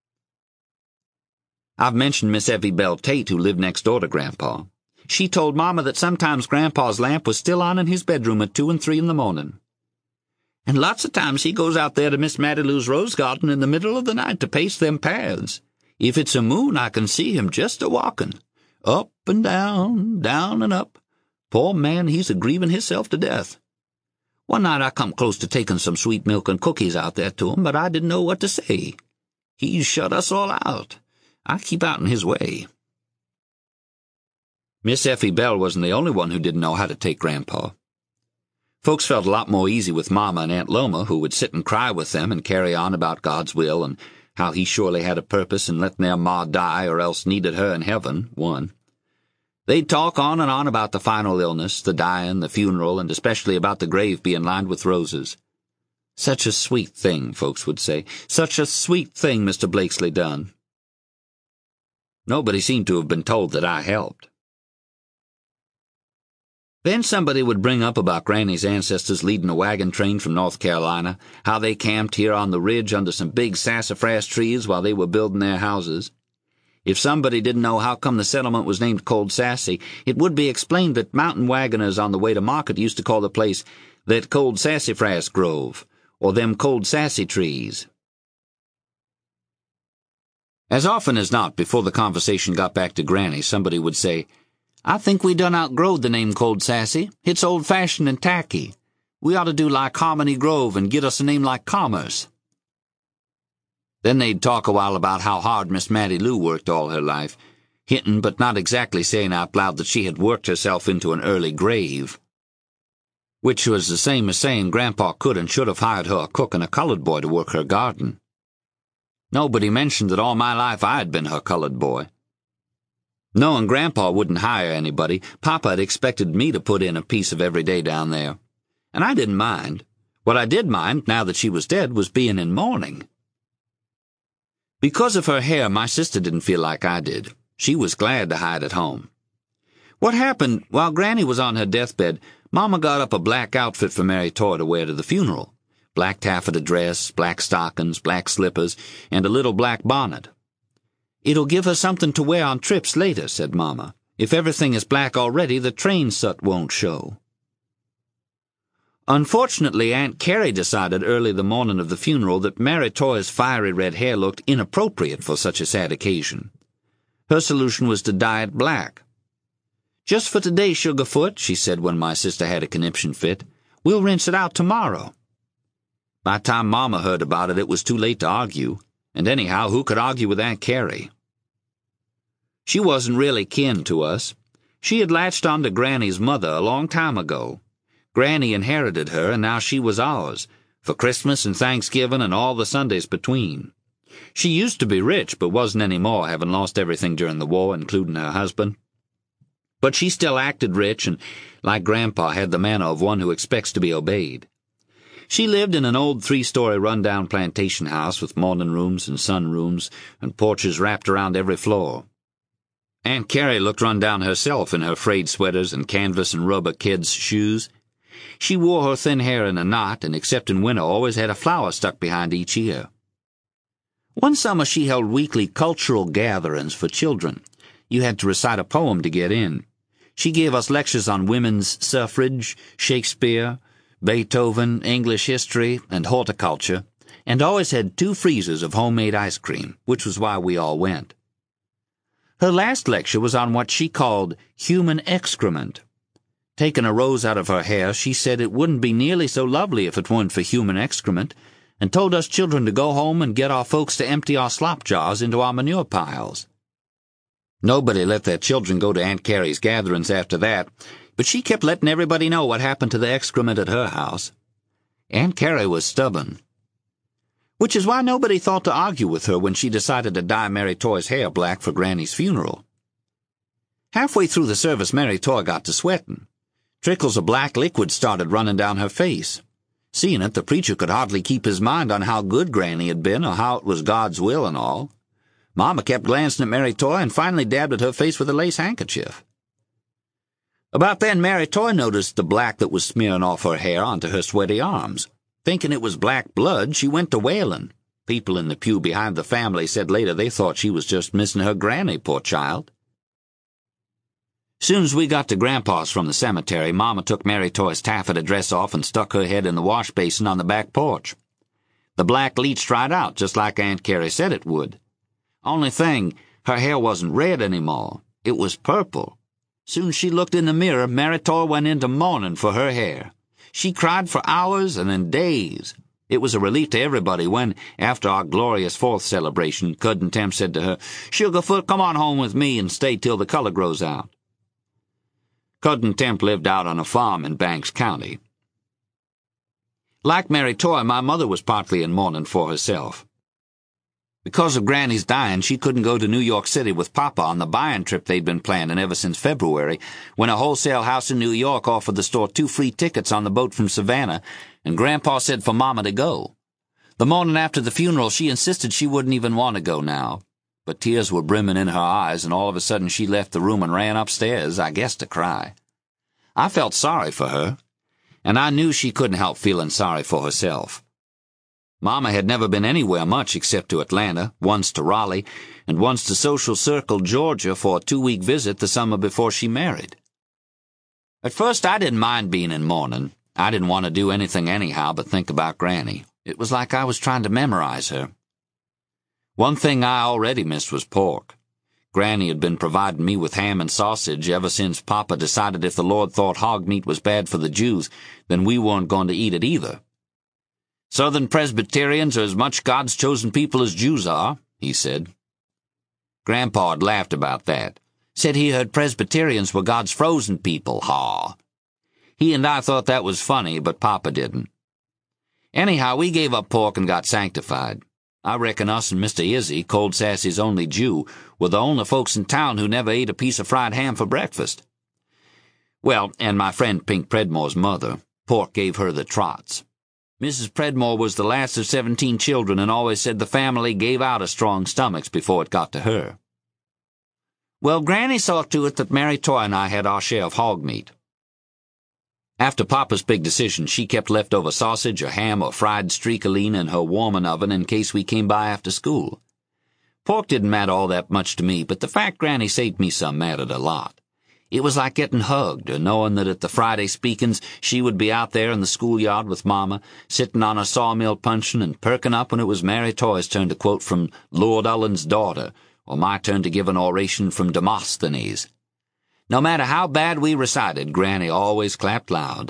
I've mentioned Miss Effie Bell Tate, who lived next door to Grandpa. She told Mama that sometimes Grandpa's lamp was still on in his bedroom at two and three in the morning. "And lots of times he goes out there to Miss Mattie Lou's rose garden in the middle of the night to pace them paths. If it's a moon, I can see him just a-walking. Up and down, down and up. Poor man, he's a-grieving hisself to death. One night I come close to taking some sweet milk and cookies out there to him, but I didn't know what to say. He's shut us all out. I keep out in his way." Miss Effie Bell wasn't the only one who didn't know how to take Grandpa. Folks felt a lot more easy with Mama and Aunt Loma, who would sit and cry with them and carry on about God's will and how he surely had a purpose in letting their ma die or else needed her in heaven, one. They'd talk on and on about the final illness, the dying, the funeral, and especially about the grave being lined with roses. "Such a sweet thing," folks would say. "Such a sweet thing Mister Blakesley done." Nobody seemed to have been told that I helped. Then somebody would bring up about Granny's ancestors leading a wagon train from North Carolina, how they camped here on the ridge under some big sassafras trees while they were building their houses. If somebody didn't know how come the settlement was named Cold Sassy, it would be explained that mountain wagoners on the way to market used to call the place that Cold Sassafras Grove, or them Cold Sassy trees. As often as not, before the conversation got back to Granny, somebody would say, "I think we done outgrowed the name Cold Sassy. It's old-fashioned and tacky. We ought to do like Harmony Grove and get us a name like Commerce." Then they'd talk a while about how hard Miss Mattie Lou worked all her life, hinting but not exactly saying out loud that she had worked herself into an early grave. Which was the same as saying Grandpa could and should have hired her a cook and a colored boy to work her garden. Nobody mentioned that all my life I had been her colored boy. Knowing Grandpa wouldn't hire anybody, Papa had expected me to put in a piece of every day down there. And I didn't mind. What I did mind, now that she was dead, was being in mourning. Because of her hair, my sister didn't feel like I did. She was glad to hide at home. What happened, while Granny was on her deathbed, Mama got up a black outfit for Mary Toy to wear to the funeral. Black taffeta dress, black stockings, black slippers, and a little black bonnet. "It'll give her something to wear on trips later," said Mama. "If everything is black already, the train soot won't show." Unfortunately, Aunt Carrie decided early the morning of the funeral that Mary Toy's fiery red hair looked inappropriate for such a sad occasion. Her solution was to dye it black. "Just for today, Sugarfoot," she said when my sister had a conniption fit. "We'll rinse it out tomorrow." By the time Mama heard about it, it was too late to argue, and anyhow, who could argue with Aunt Carrie? She wasn't really kin to us. She had latched on to Granny's mother a long time ago. Granny inherited her, and now she was ours, for Christmas and Thanksgiving and all the Sundays between. She used to be rich, but wasn't any more, having lost everything during the war, including her husband. But she still acted rich and, like Grandpa, had the manner of one who expects to be obeyed. She lived in an old three-story run-down plantation house with morning rooms and sunrooms and porches wrapped around every floor. Aunt Carrie looked run down herself in her frayed sweaters and canvas and rubber kids' shoes. She wore her thin hair in a knot and, except in winter, always had a flower stuck behind each ear. One summer she held weekly cultural gatherings for children. You had to recite a poem to get in. She gave us lectures on women's suffrage, Shakespeare, Beethoven, English history, and horticulture, and always had two freezers of homemade ice cream, which was why we all went. Her last lecture was on what she called human excrement. Taking a rose out of her hair, she said it wouldn't be nearly so lovely if it weren't for human excrement, and told us children to go home and get our folks to empty our slop jars into our manure piles. Nobody let their children go to Aunt Carrie's gatherings after that, but she kept letting everybody know what happened to the excrement at her house. Aunt Carrie was stubborn. Which is why nobody thought to argue with her when she decided to dye Mary Toy's hair black for Granny's funeral. Halfway through the service, Mary Toy got to sweating. Trickles of black liquid started running down her face. Seeing it, the preacher could hardly keep his mind on how good Granny had been or how it was God's will and all. Mama kept glancing at Mary Toy and finally dabbed at her face with a lace handkerchief. About then, Mary Toy noticed the black that was smearing off her hair onto her sweaty arms. Thinking it was black blood, she went to wailing. People in the pew behind the family said later they thought she was just missing her granny, poor child. Soon as we got to Grandpa's from the cemetery, Mama took Mary Toy's taffeta dress off and stuck her head in the wash basin on the back porch. The black leached right out, just like Aunt Carrie said it would. Only thing, her hair wasn't red anymore. It was purple. Soon as she looked in the mirror, Mary Toy went into mourning for her hair. She cried for hours and then days. It was a relief to everybody when, after our glorious Fourth celebration, Cousin Tem said to her, "Sugarfoot, come on home with me and stay till the color grows out." Cousin Tem lived out on a farm in Banks County. Like Mary Toy, my mother was partly in mourning for herself. Because of Granny's dying, she couldn't go to New York City with Papa on the buying trip they'd been planning ever since February, when a wholesale house in New York offered the store two free tickets on the boat from Savannah, and Grandpa said for Mama to go. The morning after the funeral, she insisted she wouldn't even want to go now, but tears were brimming in her eyes, and all of a sudden she left the room and ran upstairs, I guess to cry. I felt sorry for her, and I knew she couldn't help feeling sorry for herself. Mama had never been anywhere much except to Atlanta, once to Raleigh, and once to Social Circle, Georgia, for a two-week visit the summer before she married. At first, I didn't mind being in mourning. I didn't want to do anything anyhow but think about Granny. It was like I was trying to memorize her. One thing I already missed was pork. Granny had been providing me with ham and sausage ever since Papa decided if the Lord thought hog meat was bad for the Jews, then we weren't going to eat it either. "Southern Presbyterians are as much God's chosen people as Jews are," he said. Grandpa had laughed about that. Said he heard Presbyterians were God's frozen people, haw. He and I thought that was funny, but Papa didn't. Anyhow, we gave up pork and got sanctified. I reckon us and Mister Izzy, Cold Sassy's only Jew, were the only folks in town who never ate a piece of fried ham for breakfast. Well, and my friend Pink Predmore's mother. Pork gave her the trots. Missus Predmore was the last of seventeen children and always said the family gave out of strong stomachs before it got to her. Well, Granny saw to it that Mary Toy and I had our share of hog meat. After Papa's big decision, she kept leftover sausage or ham or fried streakoline in her warming oven in case we came by after school. Pork didn't matter all that much to me, but the fact Granny saved me some mattered a lot. It was like getting hugged, or knowing that at the Friday speakings she would be out there in the schoolyard with Mama, sitting on a sawmill punching and perking up when it was Mary Toy's turn to quote from Lord Ullin's Daughter, or my turn to give an oration from Demosthenes. No matter how bad we recited, Granny always clapped loud.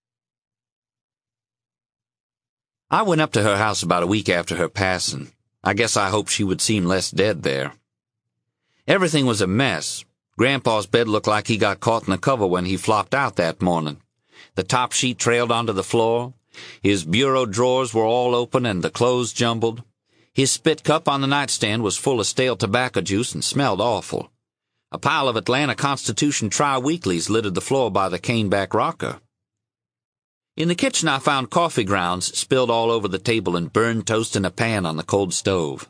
I went up to her house about a week after her passing. I guess I hoped she would seem less dead there. Everything was a mess. Grandpa's bed looked like he got caught in the cover when he flopped out that morning. The top sheet trailed onto the floor. His bureau drawers were all open and the clothes jumbled. His spit cup on the nightstand was full of stale tobacco juice and smelled awful. A pile of Atlanta Constitution tri-weeklies littered the floor by the caneback rocker. In the kitchen I found coffee grounds spilled all over the table and burned toast in a pan on the cold stove.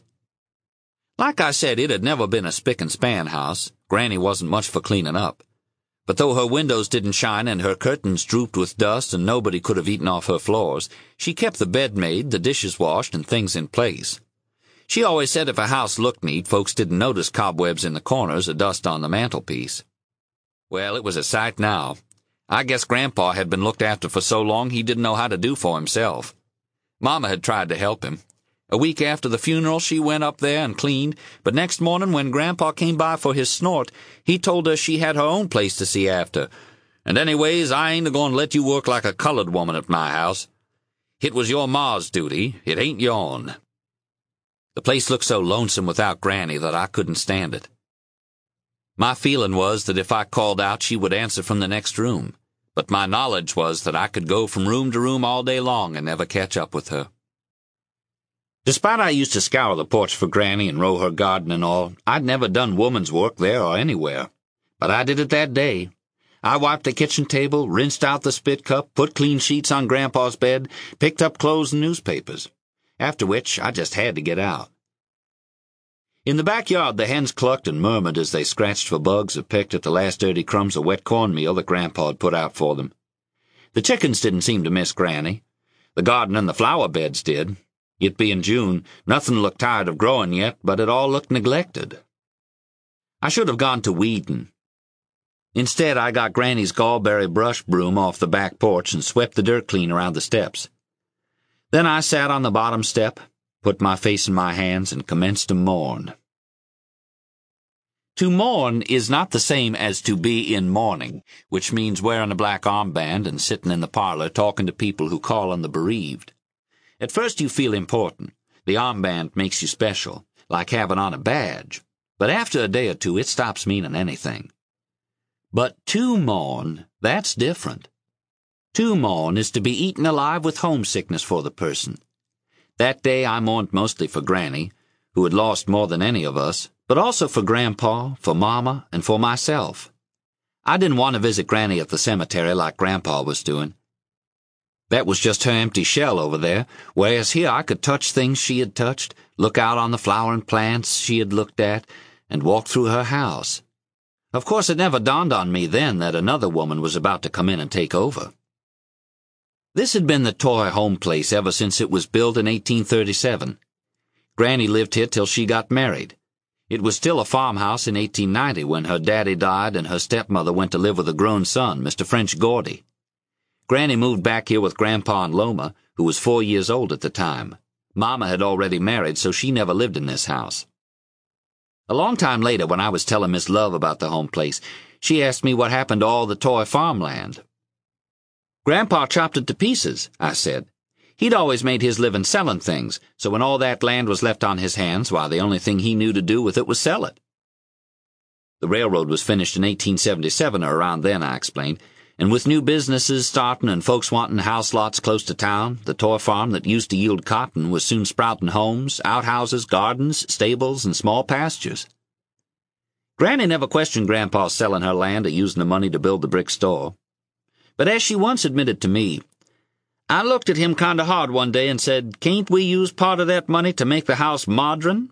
Like I said, it had never been a spick-and-span house. Granny wasn't much for cleaning up. But though her windows didn't shine and her curtains drooped with dust and nobody could have eaten off her floors, she kept the bed made, the dishes washed, and things in place. She always said if a house looked neat, folks didn't notice cobwebs in the corners or dust on the mantelpiece. Well, it was a sight now. I guess Grandpa had been looked after for so long he didn't know how to do for himself. Mama had tried to help him. A week after the funeral, she went up there and cleaned, but next morning when Grandpa came by for his snort, he told her she had her own place to see after. And anyways, I ain't a-goin' to let you work like a colored woman at my house. It was your ma's duty, it ain't yourn. The place looked so lonesome without Granny that I couldn't stand it. My feeling was that if I called out, she would answer from the next room, but my knowledge was that I could go from room to room all day long and never catch up with her. Despite I used to scour the porch for Granny and row her garden and all, I'd never done woman's work there or anywhere. But I did it that day. I wiped the kitchen table, rinsed out the spit cup, put clean sheets on Grandpa's bed, picked up clothes and newspapers. After which, I just had to get out. In the backyard, the hens clucked and murmured as they scratched for bugs or picked at the last dirty crumbs of wet cornmeal that Grandpa had put out for them. The chickens didn't seem to miss Granny. The garden and the flower beds did. It being June, nothing looked tired of growing yet, but it all looked neglected. I should have gone to weeding. Instead, I got Granny's gallberry brush broom off the back porch and swept the dirt clean around the steps. Then I sat on the bottom step, put my face in my hands, and commenced to mourn. To mourn is not the same as to be in mourning, which means wearing a black armband and sitting in the parlor talking to people who call on the bereaved. At first you feel important. The armband makes you special, like having on a badge. But after a day or two, it stops meaning anything. But to mourn, that's different. To mourn is to be eaten alive with homesickness for the person. That day I mourned mostly for Granny, who had lost more than any of us, but also for Grandpa, for Mama, and for myself. I didn't want to visit Granny at the cemetery like Grandpa was doing. That was just her empty shell over there, whereas here I could touch things she had touched, look out on the flowering plants she had looked at, and walk through her house. Of course, it never dawned on me then that another woman was about to come in and take over. This had been the toy home place ever since it was built in eighteen thirty-seven. Granny lived here till she got married. It was still a farmhouse in eighteen ninety when her daddy died and her stepmother went to live with a grown son, Mister French Gordy. Granny moved back here with Grandpa and Loma, who was four years old at the time. Mama had already married, so she never lived in this house. A long time later, when I was telling Miss Love about the home place, she asked me what happened to all the toy farmland. Grandpa chopped it to pieces, I said. He'd always made his living selling things, so when all that land was left on his hands, why, the only thing he knew to do with it was sell it. The railroad was finished in eighteen seventy-seven or around then, I explained. And with new businesses starting and folks wanting house lots close to town, the toy farm that used to yield cotton was soon sprouting homes, outhouses, gardens, stables, and small pastures. Granny never questioned Grandpa selling her land or using the money to build the brick store. But as she once admitted to me, I looked at him kind of hard one day and said, "Can't we use part of that money to make the house modern?"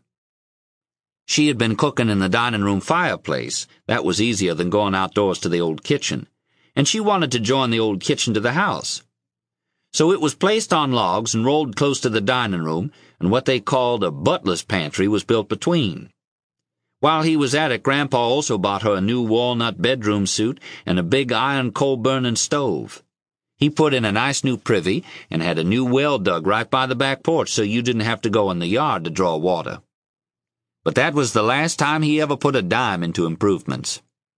She had been cooking in the dining room fireplace. That was easier than going outdoors to the old kitchen. And she wanted to join the old kitchen to the house. So it was placed on logs and rolled close to the dining room, and what they called a butler's pantry was built between. While he was at it, Grandpa also bought her a new walnut bedroom suit and a big iron coal-burning stove. He put in a nice new privy and had a new well dug right by the back porch so you didn't have to go in the yard to draw water. But that was the last time he ever put a dime into improvements.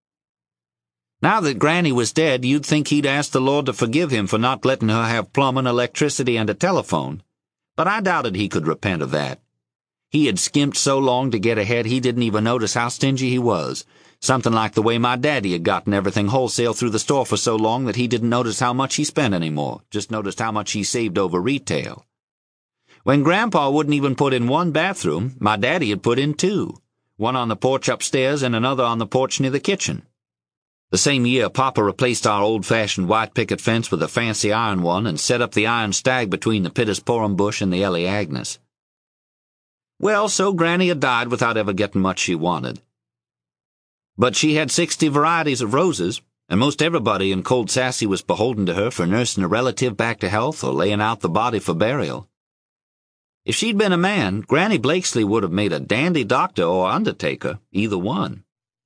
Now that Granny was dead, you'd think he'd ask the Lord to forgive him for not letting her have plumbing, electricity, and a telephone. But I doubted he could repent of that. He had skimped so long to get ahead he didn't even notice how stingy he was, Something like the way my daddy had gotten everything wholesale through the store for so long that he didn't notice how much he spent anymore, just noticed how much he saved over retail. When Grandpa wouldn't even put in one bathroom, my daddy had put in two, one on the porch upstairs and another on the porch near the kitchen. The same year, Papa replaced our old-fashioned white picket fence with a fancy iron one and set up the iron stag between the Pittosporum bush and the Ellie Agnes. Well, so Granny had died without ever getting much she wanted. But she had sixty varieties of roses, and most everybody in Cold Sassy was beholden to her for nursing a relative back to health or laying out the body for burial. If she'd been a man, Granny Blakesley would have made a dandy doctor or undertaker, either one.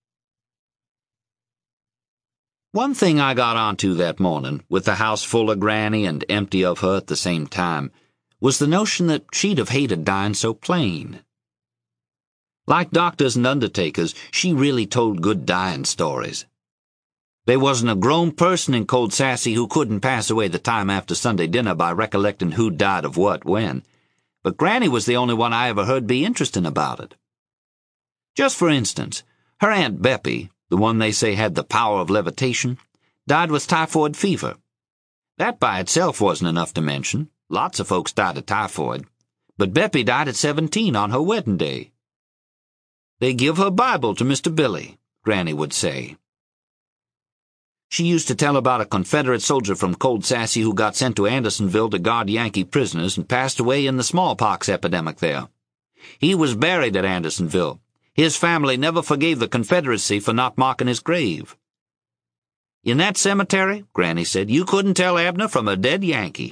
One thing I got onto that morning, with the house full of Granny and empty of her at the same time, was the notion that she'd have hated dying so plain. Like doctors and undertakers, she really told good dying stories. There wasn't a grown person in Cold Sassy who couldn't pass away the time after Sunday dinner by recollecting who died of what when, but Granny was the only one I ever heard be interesting about it. Just for instance, her Aunt Beppy, the one they say had the power of levitation, died with typhoid fever. That by itself wasn't enough to mention. Lots of folks died of typhoid. But Beppy died at seventeen on her wedding day. They give her Bible to Mister Billy, Granny would say. She used to tell about a Confederate soldier from Cold Sassy who got sent to Andersonville to guard Yankee prisoners and passed away in the smallpox epidemic there. He was buried at Andersonville. His family never forgave the Confederacy for not marking his grave. In that cemetery, Granny said, you couldn't tell Abner from a dead Yankee.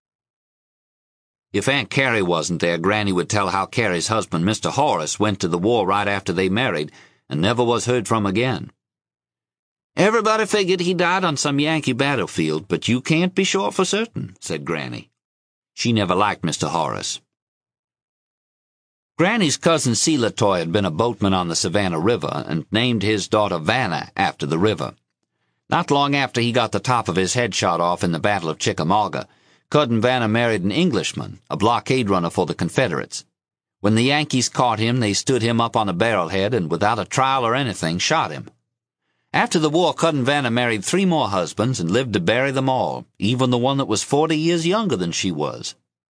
If Aunt Carrie wasn't there, Granny would tell how Carrie's husband, Mister Horace, went to the war right after they married and never was heard from again. Everybody figured he died on some Yankee battlefield, but you can't be sure for certain, said Granny. She never liked Mister Horace. Granny's cousin Selah Toy had been a boatman on the Savannah River and named his daughter Vanna after the river. Not long after he got the top of his head shot off in the Battle of Chickamauga, Cousin Vanna married an Englishman, a blockade runner for the Confederates. When the Yankees caught him, they stood him up on a barrelhead and, without a trial or anything, shot him. After the war, Cousin Vanna married three more husbands and lived to bury them all, even the one that was forty years younger than she was.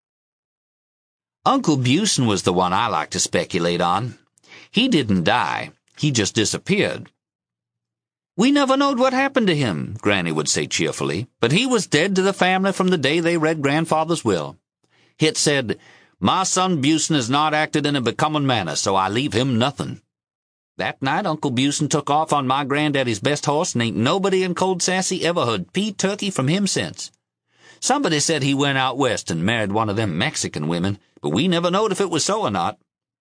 Uncle Busen was the one I like to speculate on. He didn't die. He just disappeared. We never knowed what happened to him, Granny would say cheerfully, but he was dead to the family from the day they read Grandfather's will. It said, My son Busen has not acted in a becoming manner, so I leave him nothing. That night, Uncle Busen took off on my granddaddy's best horse, and ain't nobody in Cold Sassy ever heard pea turkey from him since. Somebody said he went out west and married one of them Mexican women, but we never knowed if it was so or not.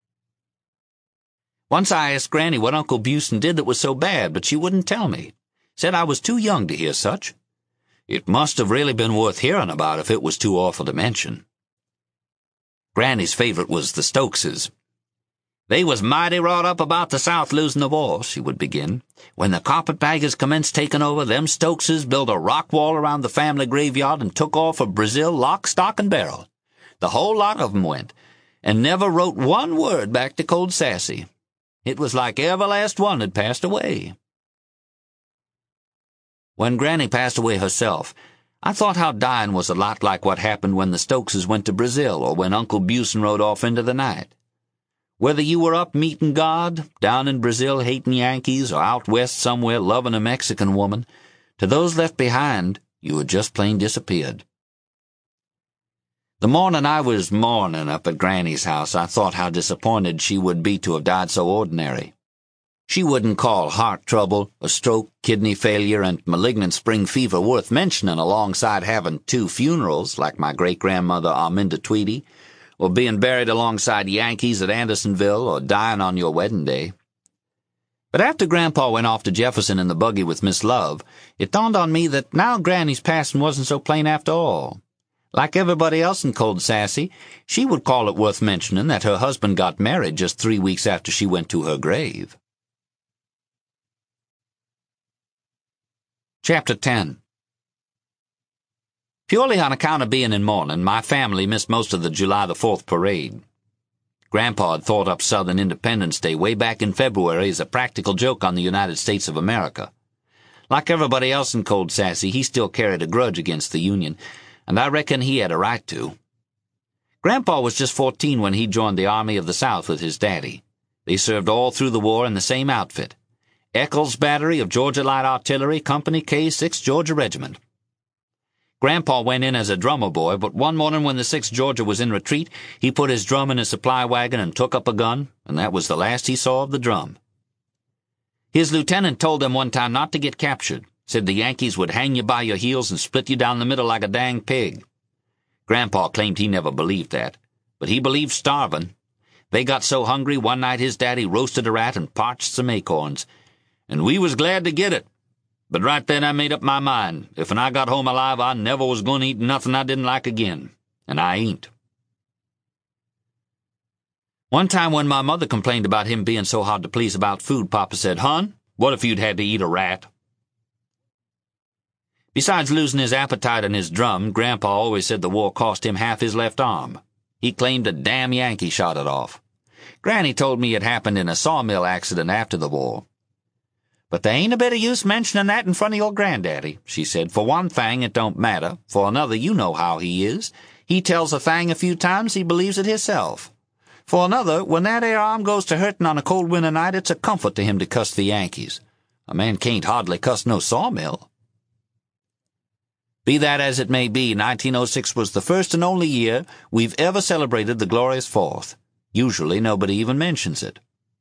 Once I asked Granny what Uncle Busen did that was so bad, but she wouldn't tell me. Said I was too young to hear such. It must have really been worth hearing about if it was too awful to mention. Granny's favorite was the Stokeses. They was mighty wrought up about the South losing the war, she would begin. When the carpetbaggers commenced taking over, them Stokeses built a rock wall around the family graveyard and took off for Brazil lock, stock, and barrel. The whole lot of 'em went, and never wrote one word back to Cold Sassy. It was like every last one had passed away. When Granny passed away herself, I thought how dying was a lot like what happened when the Stokeses went to Brazil or when Uncle Busen rode off into the night. Whether you were up meeting God, down in Brazil hating Yankees, or out west somewhere loving a Mexican woman, to those left behind, you had just plain disappeared. The morning I was mourning up at Granny's house, I thought how disappointed she would be to have died so ordinary. She wouldn't call heart trouble, a stroke, kidney failure, and malignant spring fever worth mentioning alongside having two funerals, like my great-grandmother Arminda Tweedy, or being buried alongside Yankees at Andersonville, or dying on your wedding day. But after Grandpa went off to Jefferson in the buggy with Miss Love, it dawned on me that now Granny's passing wasn't so plain after all. Like everybody else in Cold Sassy, she would call it worth mentioning that her husband got married just three weeks after she went to her grave. Chapter ten. Purely on account of being in mourning, my family missed most of the July the fourth parade. Grandpa had thought up Southern Independence Day way back in February as a practical joke on the United States of America. Like everybody else in Cold Sassy, he still carried a grudge against the Union, and I reckon he had a right to. Grandpa was just fourteen when he joined the Army of the South with his daddy. They served all through the war in the same outfit. Eccles Battery of Georgia Light Artillery, Company K, sixth Georgia Regiment. Grandpa went in as a drummer boy, but one morning when the sixth Georgia was in retreat, he put his drum in a supply wagon and took up a gun, and that was the last he saw of the drum. His lieutenant told him one time not to get captured, said the Yankees would hang you by your heels and split you down the middle like a dang pig. Grandpa claimed he never believed that, but he believed starving. They got so hungry one night his daddy roasted a rat and parched some acorns, and we was glad to get it. But right then I made up my mind. If when I got home alive, I never was going to eat nothing I didn't like again. And I ain't. One time when my mother complained about him being so hard to please about food, Papa said, "Hon, what if you'd had to eat a rat?" Besides losing his appetite and his drum, Grandpa always said the war cost him half his left arm. He claimed a damn Yankee shot it off. Granny told me it happened in a sawmill accident after the war. "But there ain't a bit of use mentioning that in front of your granddaddy," she said. "For one thing, it don't matter. For another, you know how he is. He tells a thing a few times, he believes it hisself. For another, when that air arm goes to hurting on a cold winter night, it's a comfort to him to cuss the Yankees. A man can't hardly cuss no sawmill." Be that as it may be, nineteen oh six was the first and only year we've ever celebrated the glorious Fourth. Usually nobody even mentions it.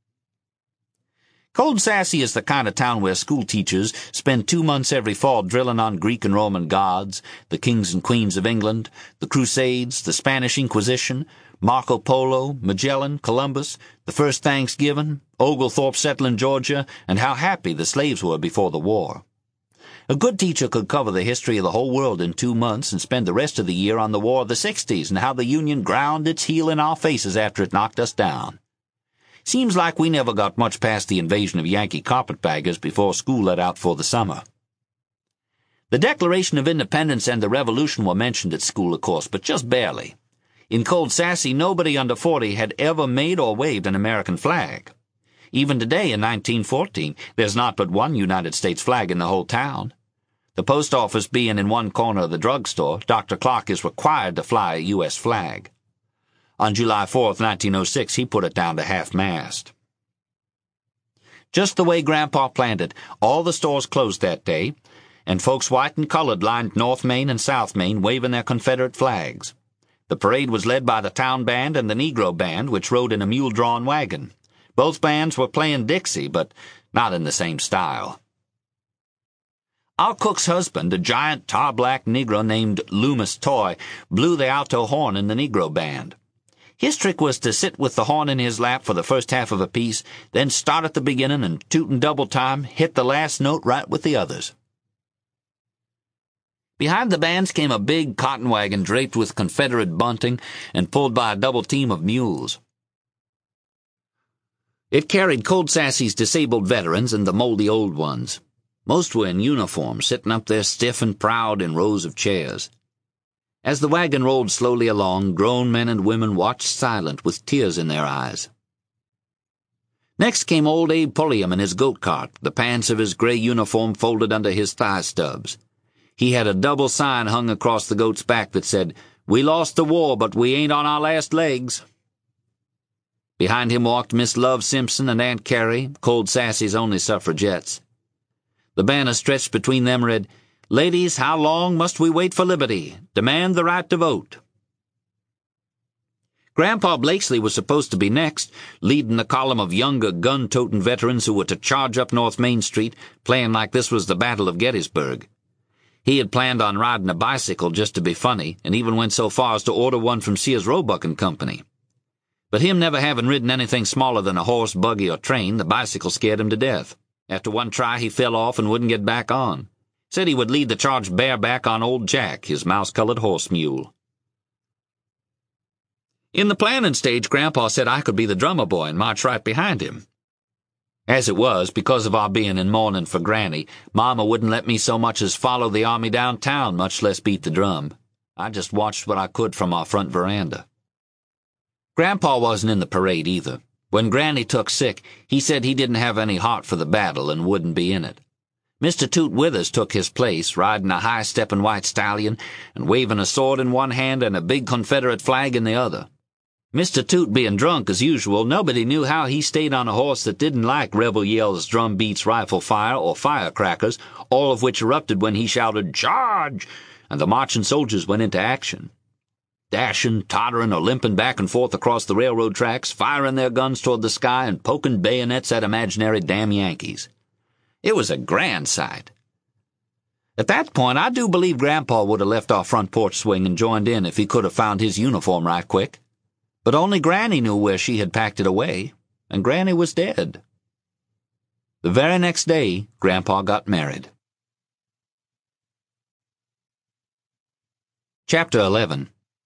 Cold Sassy is the kind of town where school teachers spend two months every fall drilling on Greek and Roman gods, the kings and queens of England, the Crusades, the Spanish Inquisition, Marco Polo, Magellan, Columbus, the first Thanksgiving, Oglethorpe settling Georgia, and how happy the slaves were before the war. A good teacher could cover the history of the whole world in two months and spend the rest of the year on the War of the Sixties and how the Union ground its heel in our faces after it knocked us down. Seems like we never got much past the invasion of Yankee carpetbaggers before school let out for the summer. The Declaration of Independence and the Revolution were mentioned at school, of course, but just barely. In Cold Sassy, nobody under forty had ever made or waved an American flag. Even today, in nineteen fourteen, there's not but one United States flag in the whole town. The post office being in one corner of the drugstore, Doctor Clark is required to fly a U S flag. On July fourth, nineteen oh six, he put it down to half-mast. Just the way Grandpa planned it, all the stores closed that day, and folks white and colored lined North Main and South Main waving their Confederate flags. The parade was led by the town band and the Negro band, which rode in a mule-drawn wagon. Both bands were playing Dixie, but not in the same style. Our cook's husband, a giant tar-black Negro named Loomis Toy, blew the alto horn in the Negro band. His trick was to sit with the horn in his lap for the first half of a piece, then start at the beginning and tootin' double time, hit the last note right with the others. Behind the bands came a big cotton wagon draped with Confederate bunting and pulled by a double team of mules. It carried Cold Sassy's disabled veterans and the moldy old ones. Most were in uniform, sitting up there stiff and proud in rows of chairs. As the wagon rolled slowly along, grown men and women watched silent with tears in their eyes. Next came old Abe Pulliam in his goat cart, the pants of his gray uniform folded under his thigh stubs. He had a double sign hung across the goat's back that said, "We lost the war, but we ain't on our last legs." Behind him walked Miss Love Simpson and Aunt Carrie, Cold Sassy's only suffragettes. The banner stretched between them read, "Ladies, how long must we wait for liberty? Demand the right to vote." Grandpa Blakesley was supposed to be next, leading the column of younger gun-toting veterans who were to charge up North Main Street, playing like this was the Battle of Gettysburg. He had planned on riding a bicycle just to be funny, and even went so far as to order one from Sears Roebuck and Company. But him never having ridden anything smaller than a horse, buggy, or train, the bicycle scared him to death. After one try, he fell off and wouldn't get back on. Said he would lead the charge bareback on old Jack, his mouse-colored horse mule. In the planning stage, Grandpa said I could be the drummer boy and march right behind him. As it was, because of our being in mourning for Granny, Mama wouldn't let me so much as follow the army downtown, much less beat the drum. I just watched what I could from our front veranda. Grandpa wasn't in the parade either. When Granny took sick, he said he didn't have any heart for the battle and wouldn't be in it. Mister Toot Withers took his place, riding a high-stepping white stallion and waving a sword in one hand and a big Confederate flag in the other. Mister Toot being drunk as usual, nobody knew how he stayed on a horse that didn't like rebel yells, drum beats, rifle fire, or firecrackers, all of which erupted when he shouted, "Charge!" and the marching soldiers went into action. Dashing, tottering, or limping back and forth across the railroad tracks, firing their guns toward the sky and poking bayonets at imaginary damn Yankees. It was a grand sight. At that point, I do believe Grandpa would have left our front porch swing and joined in if he could have found his uniform right quick. But only Granny knew where she had packed it away, and Granny was dead. The very next day, Grandpa got married. Chapter eleven.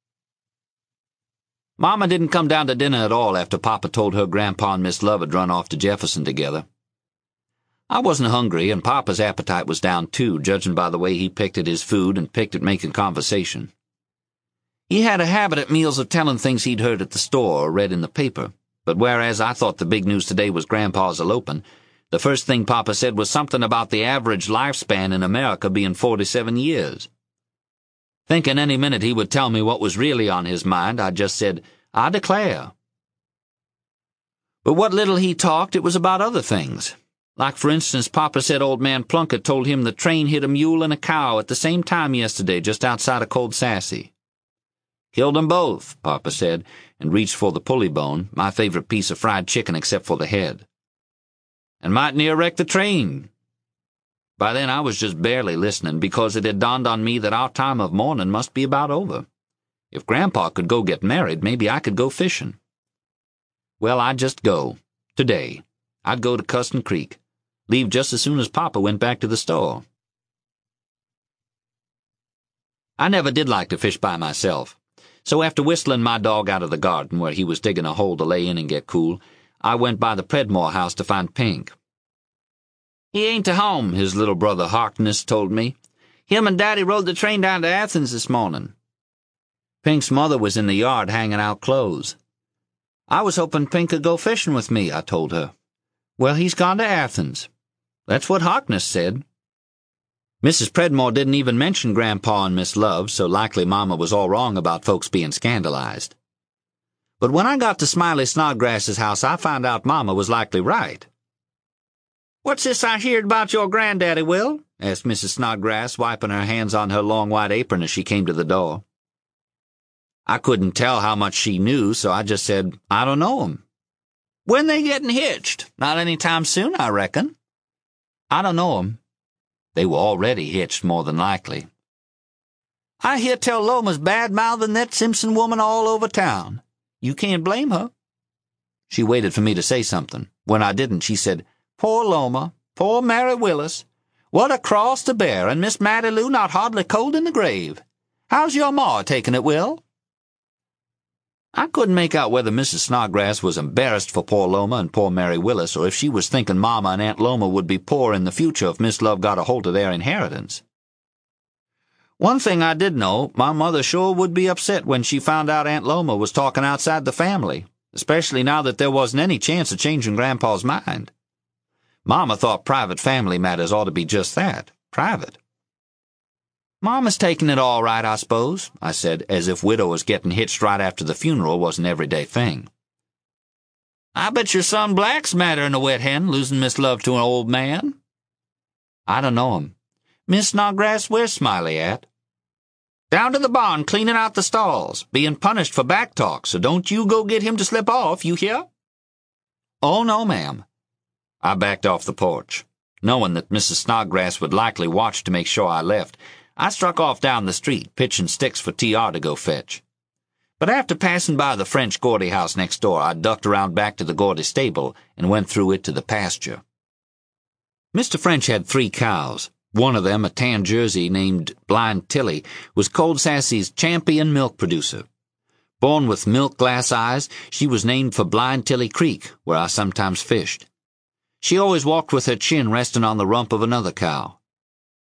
Mama didn't come down to dinner at all after Papa told her Grandpa and Miss Love had run off to Jefferson together. I wasn't hungry, and Papa's appetite was down too, judging by the way he picked at his food and picked at making conversation. He had a habit at meals of telling things he'd heard at the store or read in the paper, but whereas I thought the big news today was Grandpa's eloping, the first thing Papa said was something about the average lifespan in America being forty-seven years. Thinking any minute he would tell me what was really on his mind, I just said, "I declare." But what little he talked, it was about other things. Like, for instance, Papa said old man Plunkett told him the train hit a mule and a cow at the same time yesterday just outside of Cold Sassy. "Killed 'em both," Papa said, and reached for the pulley bone, my favorite piece of fried chicken except for the head. "And might near wreck the train." By then I was just barely listening because it had dawned on me that our time of mourning must be about over. If Grandpa could go get married, maybe I could go fishing. Well, I'd just go. Today. I'd go to Custon Creek. Leave just as soon as Papa went back to the store. I never did like to fish by myself, so after whistling my dog out of the garden where he was digging a hole to lay in and get cool, I went by the Predmore house to find Pink. "He ain't to home," his little brother Harkness told me. "Him and Daddy rode the train down to Athens this morning." Pink's mother was in the yard hanging out clothes. "I was hoping Pink could go fishing with me," I told her. "Well, he's gone to Athens." That's what Harkness said. Missus Predmore didn't even mention Grandpa and Miss Love, so likely Mama was all wrong about folks being scandalized. But when I got to Smiley Snodgrass's house, I found out Mama was likely right. "What's this I heard about your granddaddy, Will?" asked Missus Snodgrass, wiping her hands on her long white apron as she came to the door. I couldn't tell how much she knew, so I just said, "I don't know him." "When they getting hitched? Not any time soon, I reckon." "I don't know 'em." They were already hitched, more than likely. "I hear tell Loma's bad-mouthing that Simpson woman all over town. You can't blame her." She waited for me to say something. When I didn't, she said, "Poor Loma, poor Mary Willis. What a cross to bear, and Miss Mattie Lou not hardly cold in the grave. How's your ma taking it, Will?" I couldn't make out whether Missus Snodgrass was embarrassed for poor Loma and poor Mary Willis, or if she was thinking Mama and Aunt Loma would be poor in the future if Miss Love got a hold of their inheritance. One thing I did know, my mother sure would be upset when she found out Aunt Loma was talking outside the family, especially now that there wasn't any chance of changing Grandpa's mind. Mama thought private family matters ought to be just that, private. "Mama's taking it all right, I suppose," I said, as if widowers getting hitched right after the funeral was an everyday thing. "I bet your son Black's madder than a wet hen, losing Miss Love to an old man." "I don't know him. Miss Snodgrass, where's Smiley at?" "Down to the barn cleaning out the stalls, being punished for back talk, so don't you go get him to slip off, you hear?" "Oh, no, ma'am." I backed off the porch. Knowing that Missus Snodgrass would likely watch to make sure I left, I struck off down the street, pitching sticks for T R to go fetch. But after passing by the French Gordy house next door, I ducked around back to the Gordy stable and went through it to the pasture. Mister French had three cows. One of them, a tan Jersey named Blind Tilly, was Cold Sassy's champion milk producer. Born with milk glass eyes, she was named for Blind Tilly Creek, where I sometimes fished. She always walked with her chin resting on the rump of another cow.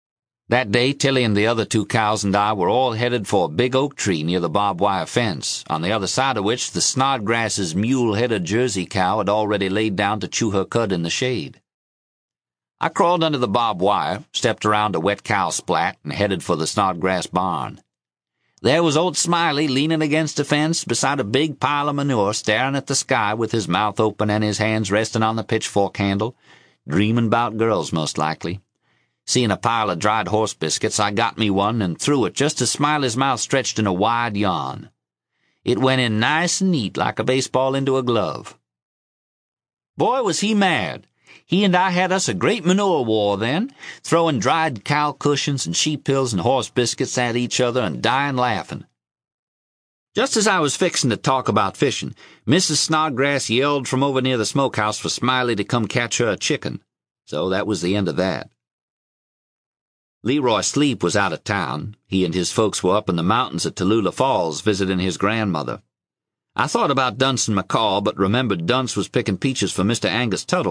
That day, Tilly and the other two cows and I were all headed for a big oak tree near the barbed wire fence, on the other side of which the Snodgrass's mule-headed Jersey cow had already laid down to chew her cud in the shade. I crawled under the barbed wire, stepped around a wet cow splat, and headed for the Snodgrass barn. There was old Smiley leaning against the fence beside a big pile of manure, staring at the sky with his mouth open and his hands resting on the pitchfork handle, dreaming about girls most likely. Seeing a pile of dried horse biscuits, I got me one and threw it just as Smiley's mouth stretched in a wide yawn. It went in nice and neat like a baseball into a glove. Boy, was he mad. He and I had us a great manure war then, throwing dried cow cushions and sheep pills and horse biscuits at each other and dying laughing. Just as I was fixing to talk about fishing, Missus Snodgrass yelled from over near the smokehouse for Smiley to come catch her a chicken. So that was the end of that. Leroy Sleep was out of town. He and his folks were up in the mountains at Tallulah Falls visiting his grandmother. I thought about Dunce and McCall, but remembered Dunce was picking peaches for Mister Angus Tuttle.